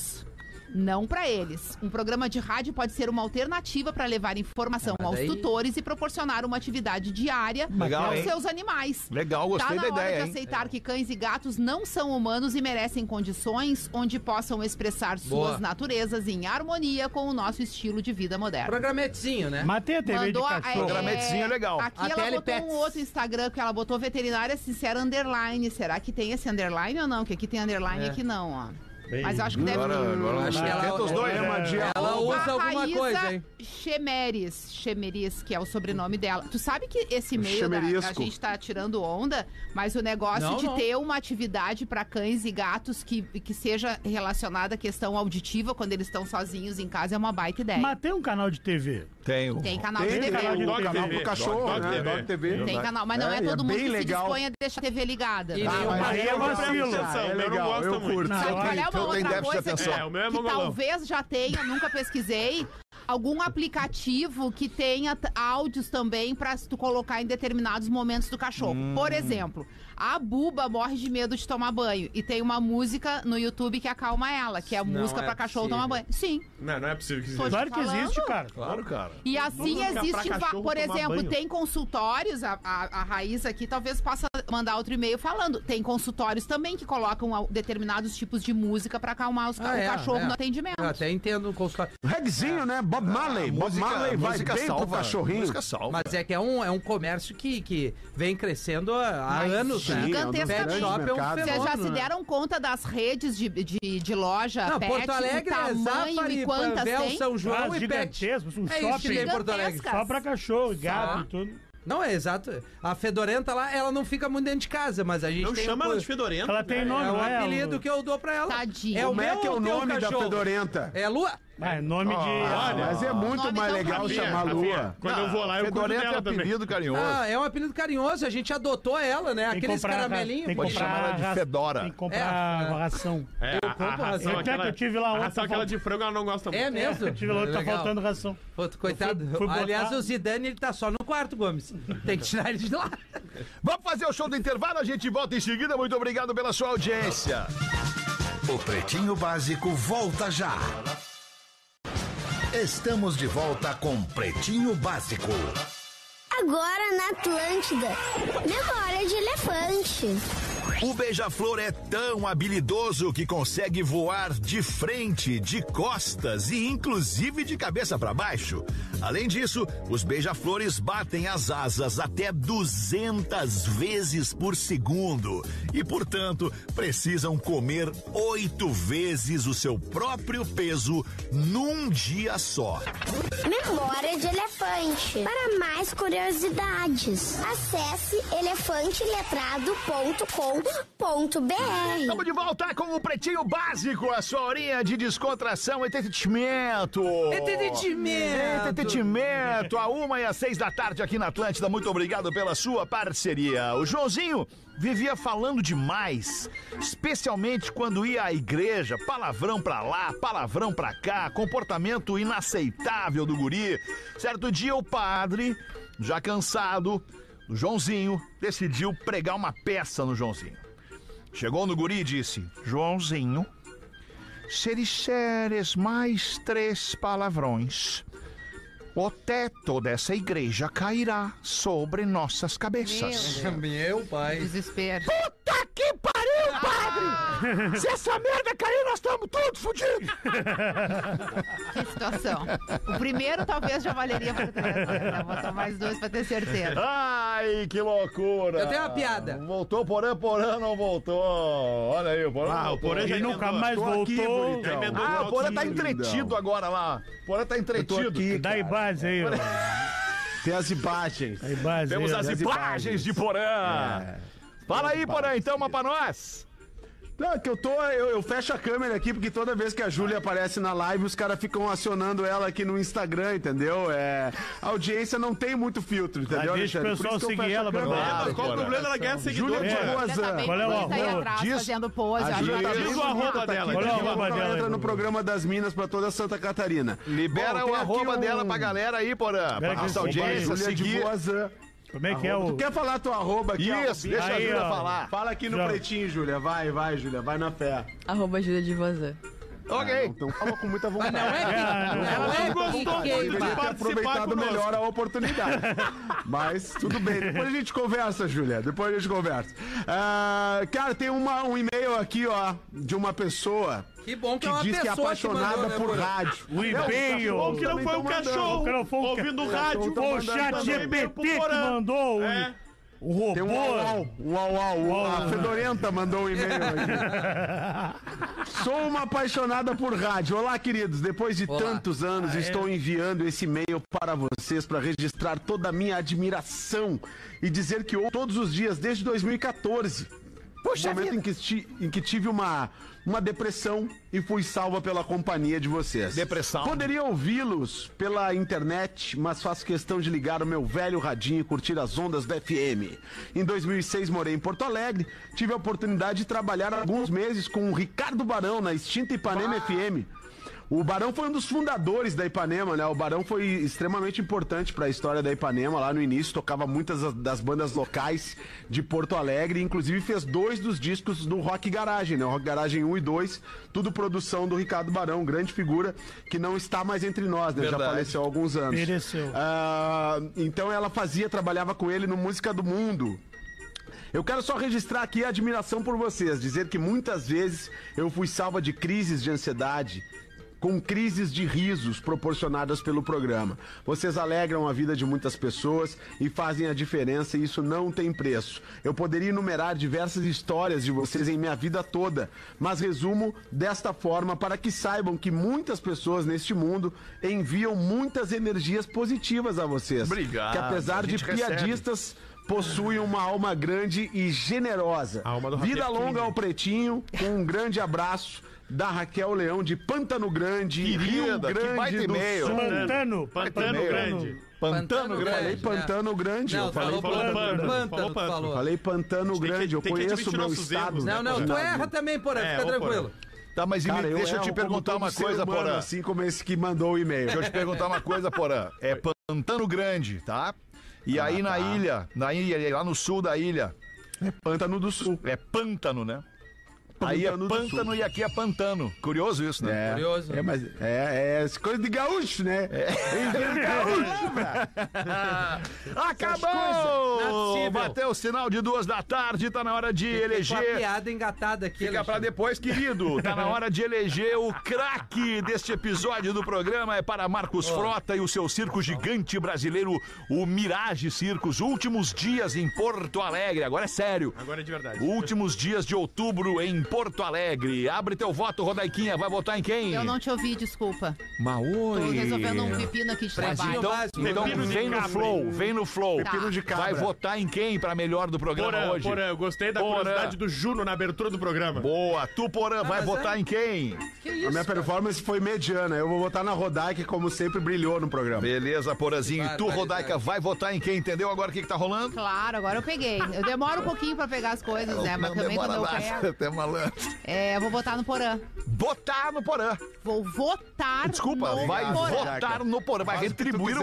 Não pra eles. Um programa de rádio pode ser uma alternativa para levar informação Ah, mas aos daí- tutores e proporcionar uma atividade diária Legal, aos hein? seus animais. Legal, gostei tá na da hora ideia, de hein? aceitar que cães e gatos não são humanos e merecem condições onde possam expressar Boa. suas naturezas em harmonia com o nosso estilo de vida moderno. Programetezinho, né? Mas tem a T V de Mandou a- cachorro. Programetezinho é legal. Aqui A ela botou Telepets. um outro Instagram que ela botou veterinária sincera underline. Será que tem esse underline ou não? Que aqui tem underline É. aqui não, ó. Bem, Mas acho que deve Agora, agora Acho que ela- tenta os dois, é, né? é, Ela usa a alguma Raíza coisa, hein? Chemeres, Chemeris, que é o sobrenome dela. Tu sabe que esse e-mail da, a Chemerisco. gente tá tirando onda, mas o negócio Não, de não. ter uma atividade para cães e gatos que, que seja relacionada à questão auditiva quando eles estão sozinhos em casa é uma baita ideia. Mas tem um canal de T V. Tenho. Tem canal Tem, de tem, T V. canal de o T V. canal pro cachorro, Dog né? T V. Dog T V. Tem canal, mas não é, É, e é todo mundo bem que legal. se dispõe a deixar a T V ligada. E tá? nem o mas mais- aí é vacilo. atenção, É o meu não legal, gosta eu muito. curto. Não, Sabe eu qual é acho- uma então tem outra déficit de coisa que, atenção. É, o meu é que mongolão. talvez já tenha, nunca pesquisei, algum aplicativo que tenha t- áudios também pra se tu colocar em determinados momentos do cachorro. Hum. Por exemplo, a Buba morre de medo de tomar banho e tem uma música no YouTube que acalma ela, que é a Não música é pra cachorro possível. tomar banho. Sim. Não, não é possível que Tô exista. Claro que falando. existe, cara. Claro, cara. E assim Música pra existe, va- cachorro por tomar exemplo, banho. tem consultórios, a, a, a Raíssa aqui talvez possa mandar outro e-mail falando, tem consultórios também que colocam al- determinados tipos de música pra acalmar os, ca- Ah, o é, cachorro é. no atendimento. Eu até entendo o consultório. Regzinho, né? Bob Marley. Bob Música- Marley vai música bem salva, pro cachorrinho. Música salva. Mas é que é um, é um comércio que, que vem crescendo há, há Mas anos, né? gigantescamente. Pet shop é um Mercado. Vocês já fenômeno, se né? deram conta das redes de, de, de loja Não, pet, Porto Alegre o é tamanho Zafari, e quantas Panvel, tem? São João Ah, e Pet. gigantesco, um É isso que tem em shopping Porto Alegre. Gigantescas. só pra cachorro, gato Só. e tudo. Não, é exato. A Fedorenta lá, ela não fica muito dentro de casa, mas a gente Não tem chama um, ela de fedorenta. Ela tem né? nome, É o não é? apelido que eu dou pra ela. Tadinho. É o Como é meu que é o ou teu nome da cachorro? fedorenta? É Lua. Ah, é nome de... Ah, mas é muito Nome mais tão legal bonito. chamar Lua. Quando eu vou lá, eu curto Fedorenta é dela também. apelido carinhoso. Ah, é um apelido carinhoso, a gente adotou ela, né? Tem que Aqueles comprar ra- caramelinhos. Tem que Pode comprar chamar ela de ra- Fedora. Tem que comprar É, é. ração. É, a, a compro ração, ração. Eu até aquela, que eu tive lá a ontem, ração aquela falta- de frango, ela não gosta muito. É mesmo? Eu tive lá, tá Legal. faltando ração. Pô, coitado. Eu fui- fui botar- Aliás, o Zidane, ele tá só no quarto, Gomes. Tem que tirar ele de lá. Vamos fazer o show do intervalo, a gente volta em seguida. Muito obrigado pela sua audiência. O Pretinho Básico volta já. Estamos de volta com Pretinho Básico. Agora na Atlântida. Memória de elefante. O beija-flor é tão habilidoso que consegue voar de frente, de costas e inclusive de cabeça para baixo. Além disso, os beija-flores batem as asas até duzentas vezes por segundo e, portanto, precisam comer oito vezes o seu próprio peso num dia só. Memória de elefante. Para mais curiosidades, acesse elefante letrado ponto com ponto b r. Estamos de volta com o Pretinho Básico, a sua horinha de descontração e entretenimento. Entretenimento. Entretenimento, a uma e às seis da tarde aqui na Atlântida. Muito obrigado pela sua parceria. O Joãozinho vivia falando demais, especialmente quando ia à igreja, palavrão pra lá, palavrão pra cá, comportamento inaceitável do guri. Certo dia o padre, já cansado, o Joãozinho decidiu pregar uma peça no Joãozinho. Chegou no guri e disse: Joãozinho, se disseres mais três palavrões, o teto dessa igreja cairá sobre nossas cabeças. Meu Meu pai. Desespero. Puta que pariu, padre! Se essa merda cair, nós estamos todos fodidos! Que situação. O primeiro talvez já valeria pra três, né? Botar mais dois pra ter certeza. Ai, que loucura! Eu tenho uma piada. Voltou Porã, Porã não voltou. Olha aí, o Porã. Ah, o voltou. Porã já Ele nunca emendou. mais Tô aqui, voltou. bonitão. emendou Ah, o Porã tá Aqui, entretido lindão. agora lá. O Porã tá entretido. aqui. Dá base aí, ó. Tem as imagens. Dá base Temos aí, as ó. as imagens imagens. de Porã. É. Fala aí, Porã, então, uma pra nós. Não, é que eu tô. Eu, eu fecho a câmera aqui, porque toda vez que a Júlia aparece na live, os caras ficam acionando ela aqui no Instagram, entendeu? É, a audiência não tem muito filtro, entendeu? Ah, deixa o Alexandre? pessoal Por isso que eu seguir fecho a ela, câmera. Barbara. É, mas qual o Porã. problema? Ela ganha seguidor. Júlia de É. Boazan. Ela tá bem Qual é o bonita aí arroba? atrás, Diz- fazendo pose. A acho Júlia que tá ela Diz bem o bonita, arroba tá aqui, dela, daqui diz a o pouco arroba ela dela, entra no Edu. programa das Minas pra toda Santa Catarina. Libera Bom, o tem aqui arroba um- dela pra galera aí, Porã. Pra Pera que nossa esse audiência Júlia de seguir. Boazan. Como é que é Tu o... quer falar tua arroba aqui? Isso, arrobinha? deixa a Aí, Júlia ó. falar. Fala aqui no Já. pretinho, Júlia. Vai, vai, Júlia. Vai na fé. Arroba Júlia de Vozan. Ok. Então fala com muita vontade. Mas não é que, Ah, não. não é Gostou que muito queima. de Deveria ter participar aproveitado conosco. melhor a oportunidade. Mas tudo bem. Depois a gente conversa, Júlia. Depois a gente conversa. Ah, cara, tem uma, um e-mail aqui, ó, de uma pessoa Que bom que, que é uma diz que é pessoa que apaixonada mandou, né, por Porã? rádio. O e-mail. Ou que não foi o Também tão cachorro mandando. Foi o ca- ouvindo o rádio. Tá Foi o mandando chat também. G P T que Porã. mandou o, É. o robô. Tem um uau, um uau, uau, uau. A Fedorenta mandou um e-mail aqui. Sou uma apaixonada por rádio. Olá, queridos. Depois de Olá. tantos anos, Ah, é? estou enviando esse e-mail para vocês para registrar toda a minha admiração e dizer que eu todos os dias desde dois mil e quatorze. Puxa no momento vida. em que, esti- em que tive uma, uma depressão e fui salva pela companhia de vocês. Depressão. Poderia ouvi-los pela internet, mas faço questão de ligar o meu velho radinho e curtir as ondas da F M. Em dois mil e seis morei em Porto Alegre, tive a oportunidade de trabalhar alguns meses com o Ricardo Barão na extinta Ipanema F M. O Barão foi um dos fundadores da Ipanema, né? O Barão foi extremamente importante para a história da Ipanema. Lá no início tocava muitas das bandas locais de Porto Alegre, inclusive fez dois dos discos do Rock Garage, né? O Rock Garage um e dois, tudo produção do Ricardo Barão, grande figura que não está mais entre nós, né? Verdade. Já faleceu há alguns anos. Pereceu. Ah, então ela fazia, trabalhava com ele no Música do Mundo. Eu quero só registrar aqui a admiração por vocês, dizer que muitas vezes eu fui salva de crises de ansiedade, com crises de risos proporcionadas pelo programa. Vocês alegram a vida de muitas pessoas e fazem a diferença, e isso não tem preço. Eu poderia enumerar diversas histórias de vocês em minha vida toda, mas resumo desta forma para que saibam que muitas pessoas neste mundo enviam muitas energias positivas a vocês. Obrigado, Que a apesar de gente recebe. piadistas, possuem uma alma grande e generosa. A alma do Rafinha Vida é longa pequenininha. ao Pretinho, com um grande abraço da Raquel Leão de Pântano Grande, Rio Querida, que Grande baita do e-mail. Sul. Pantano. Pantano Grande. Pantano Grande. Falei Pantano Grande, Não, eu falei falou falou Pantano. Pantano, Pantano, falou tu Pantano. falou. Falei Pantano Tem que- Grande, eu tem que conheço o admitir meu nossos estado. erros, né? Não, não, tu erra também, Porã, É, fica ô, tranquilo. Tá, mas e me- Cara, eu deixa eu te erro perguntar como uma todo ser coisa, humano, Porã. assim como esse que mandou o e-mail. Deixa eu te perguntar uma coisa, Porã. É Pantano Grande, tá? E aí na tá. ilha, na ilha, lá no sul da ilha, Pântano do Sul. é pântano, né? Aí é Pântano do pântano Sul. e aqui é pantano. Curioso isso, né? É, Curioso. é, mas é, é coisa de gaúcho, né? É, gaúcho, velho. Acabou! Nascível. Bateu o sinal de duas da tarde, tá na hora de Com a eleger. piada engatada aqui, Fica pra Alexandre. depois, querido. Tá na hora de eleger o craque deste episódio do programa. É para Marcos Frota e o seu circo gigante brasileiro, o Mirage Circos. Últimos dias em Porto Alegre. Agora é sério. Agora é de verdade. Últimos dias de outubro em Porto Alegre. Abre teu voto, Rodaiquinha. Vai votar em quem? Eu não te ouvi, desculpa. Maoi. Tô resolvendo um pepino aqui de Pretinho trabalho. básico. Então Pepino de vem no cabra. flow, vem no flow. Tá. Pepino de cabra. Vai votar em quem pra melhor do programa Porã, hoje? Porã, eu gostei da Porã. curiosidade do Juno na abertura do programa. Boa, tu, Porã, vai mas votar é- em quem? Que A isso, minha cara? performance foi mediana. Eu vou votar na Rodai, que como sempre brilhou no programa. Beleza, Porãzinho. E tu, Barbaridade. Rodaica, vai votar em quem? Entendeu agora o que, que tá rolando? Claro, agora eu peguei. Eu demoro um pouquinho pra pegar as coisas, né? Mas também quando eu pego. Até malandro. É, eu vou votar no Porã. Votar no Porã. Vou votar Desculpa, no vai Porã. votar no Porã. Vai Faz o que tu retribuir o quiser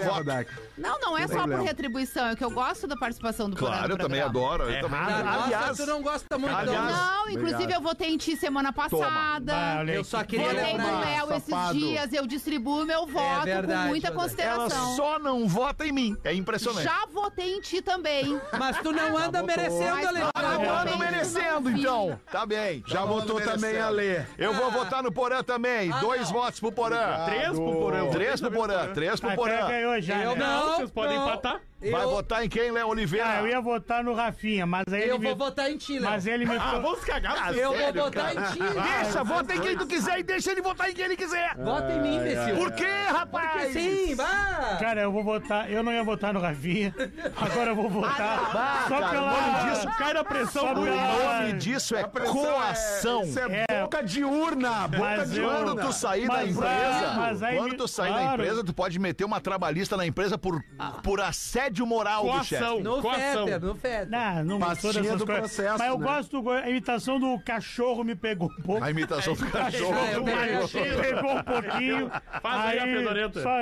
voto. Rodaica. Não, não é Sem só por problema. retribuição, é que eu gosto da participação do Porã Claro, no eu também programa. adoro. Eu também. Ah, nossa, Aliás, tu não gosta muito, aliás, não. Não, inclusive eu votei em ti semana passada. Ah, olha aí. Eu só queria Votei lembrar. no Léo safado. esses dias, eu distribuo meu voto verdade, com muita verdade. ela consideração. só não vota em mim. É impressionante. Já votei em ti também. Mas tu não anda votou. merecendo, Mas Alexandre. Ah, não Eu ando não merecendo, vi. então. Tá bem. Já Não votou ando também merecendo. a Lê. Eu vou votar no Porã também. Ah, Dois não. votos pro Porã. Três pro Porã. Três pro Porã. Três pro Ah, Porã. então ganhou já, Eu né? não, vocês podem não. empatar. Vai Eu- votar em quem, Léo Oliveira? Ah, eu ia votar no Rafinha, mas aí Eu ele vou me... votar em ti, Léo. Mas ele me... Ah, vamos cagar. Eu sério, vou votar cara? em ti. Deixa, vota em quem tu quiser e deixa ele votar em quem ele quiser. Vota em mim, imbecil. Por quê, rapaz? Porque sim, vá. Cara, eu vou votar... Eu não ia votar no Rafinha. Agora eu vou votar Ah, só cara, pela... o nome disso- Cai na pressão Só do O pela- nome disso é A pressão coação. É, isso é, É. boca de urna. Boca Mas de eu- urna. Quando tu sair da Mas empresa, aí- mas aí quando me- tu sair da claro. empresa, tu pode meter uma trabalhista na empresa por, por assédio moral do chefe. Coação. No Coação. Fetter, no Fetter. Não, não Pastinha todas essas do coisas. processo, Mas eu né? gosto do... A imitação do cachorro me pegou um pouco. A imitação do cachorro. Ah, eu também achei. Pegou um pouquinho. Faz aí a fedorenta. Só...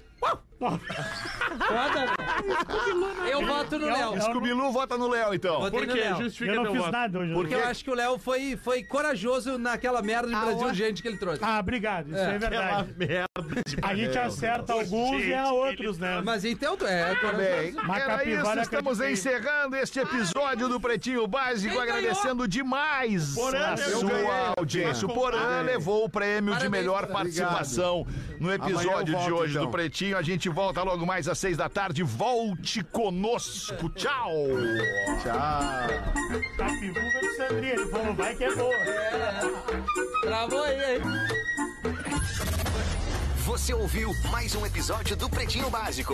Foda, né? Eu voto no Léo. Eu- Scooby-Doo vota no Léo, então. Votei Por no quê? Léo. Justifica Eu não teu fiz voto. nada hoje. Porque eu acho que o Léo foi, foi corajoso naquela merda de Ah, Brasil ó. Urgente que ele trouxe. Ah, obrigado. Isso é, É. Aquela verdade. merda de A gente acerta alguns e erra outros, né? Mas então tu é Bem, corajoso. Uma era capivara isso, estamos acreditei. encerrando este episódio do Pretinho Básico, Quem agradecendo demais Porã, a eu sua ganhei. audiência. O Eu Porã ganhei. levou o prêmio de Parabéns, melhor Porã. participação no episódio Amanhã eu volto, de hoje então. do Pretinho. A gente volta logo mais às seis da tarde. Volte conosco. Tchau. Tchau. Capivuva do Sandrinho. Ele falou, vai que é boa. Travou aí, hein? Você ouviu mais um episódio do Pretinho Básico.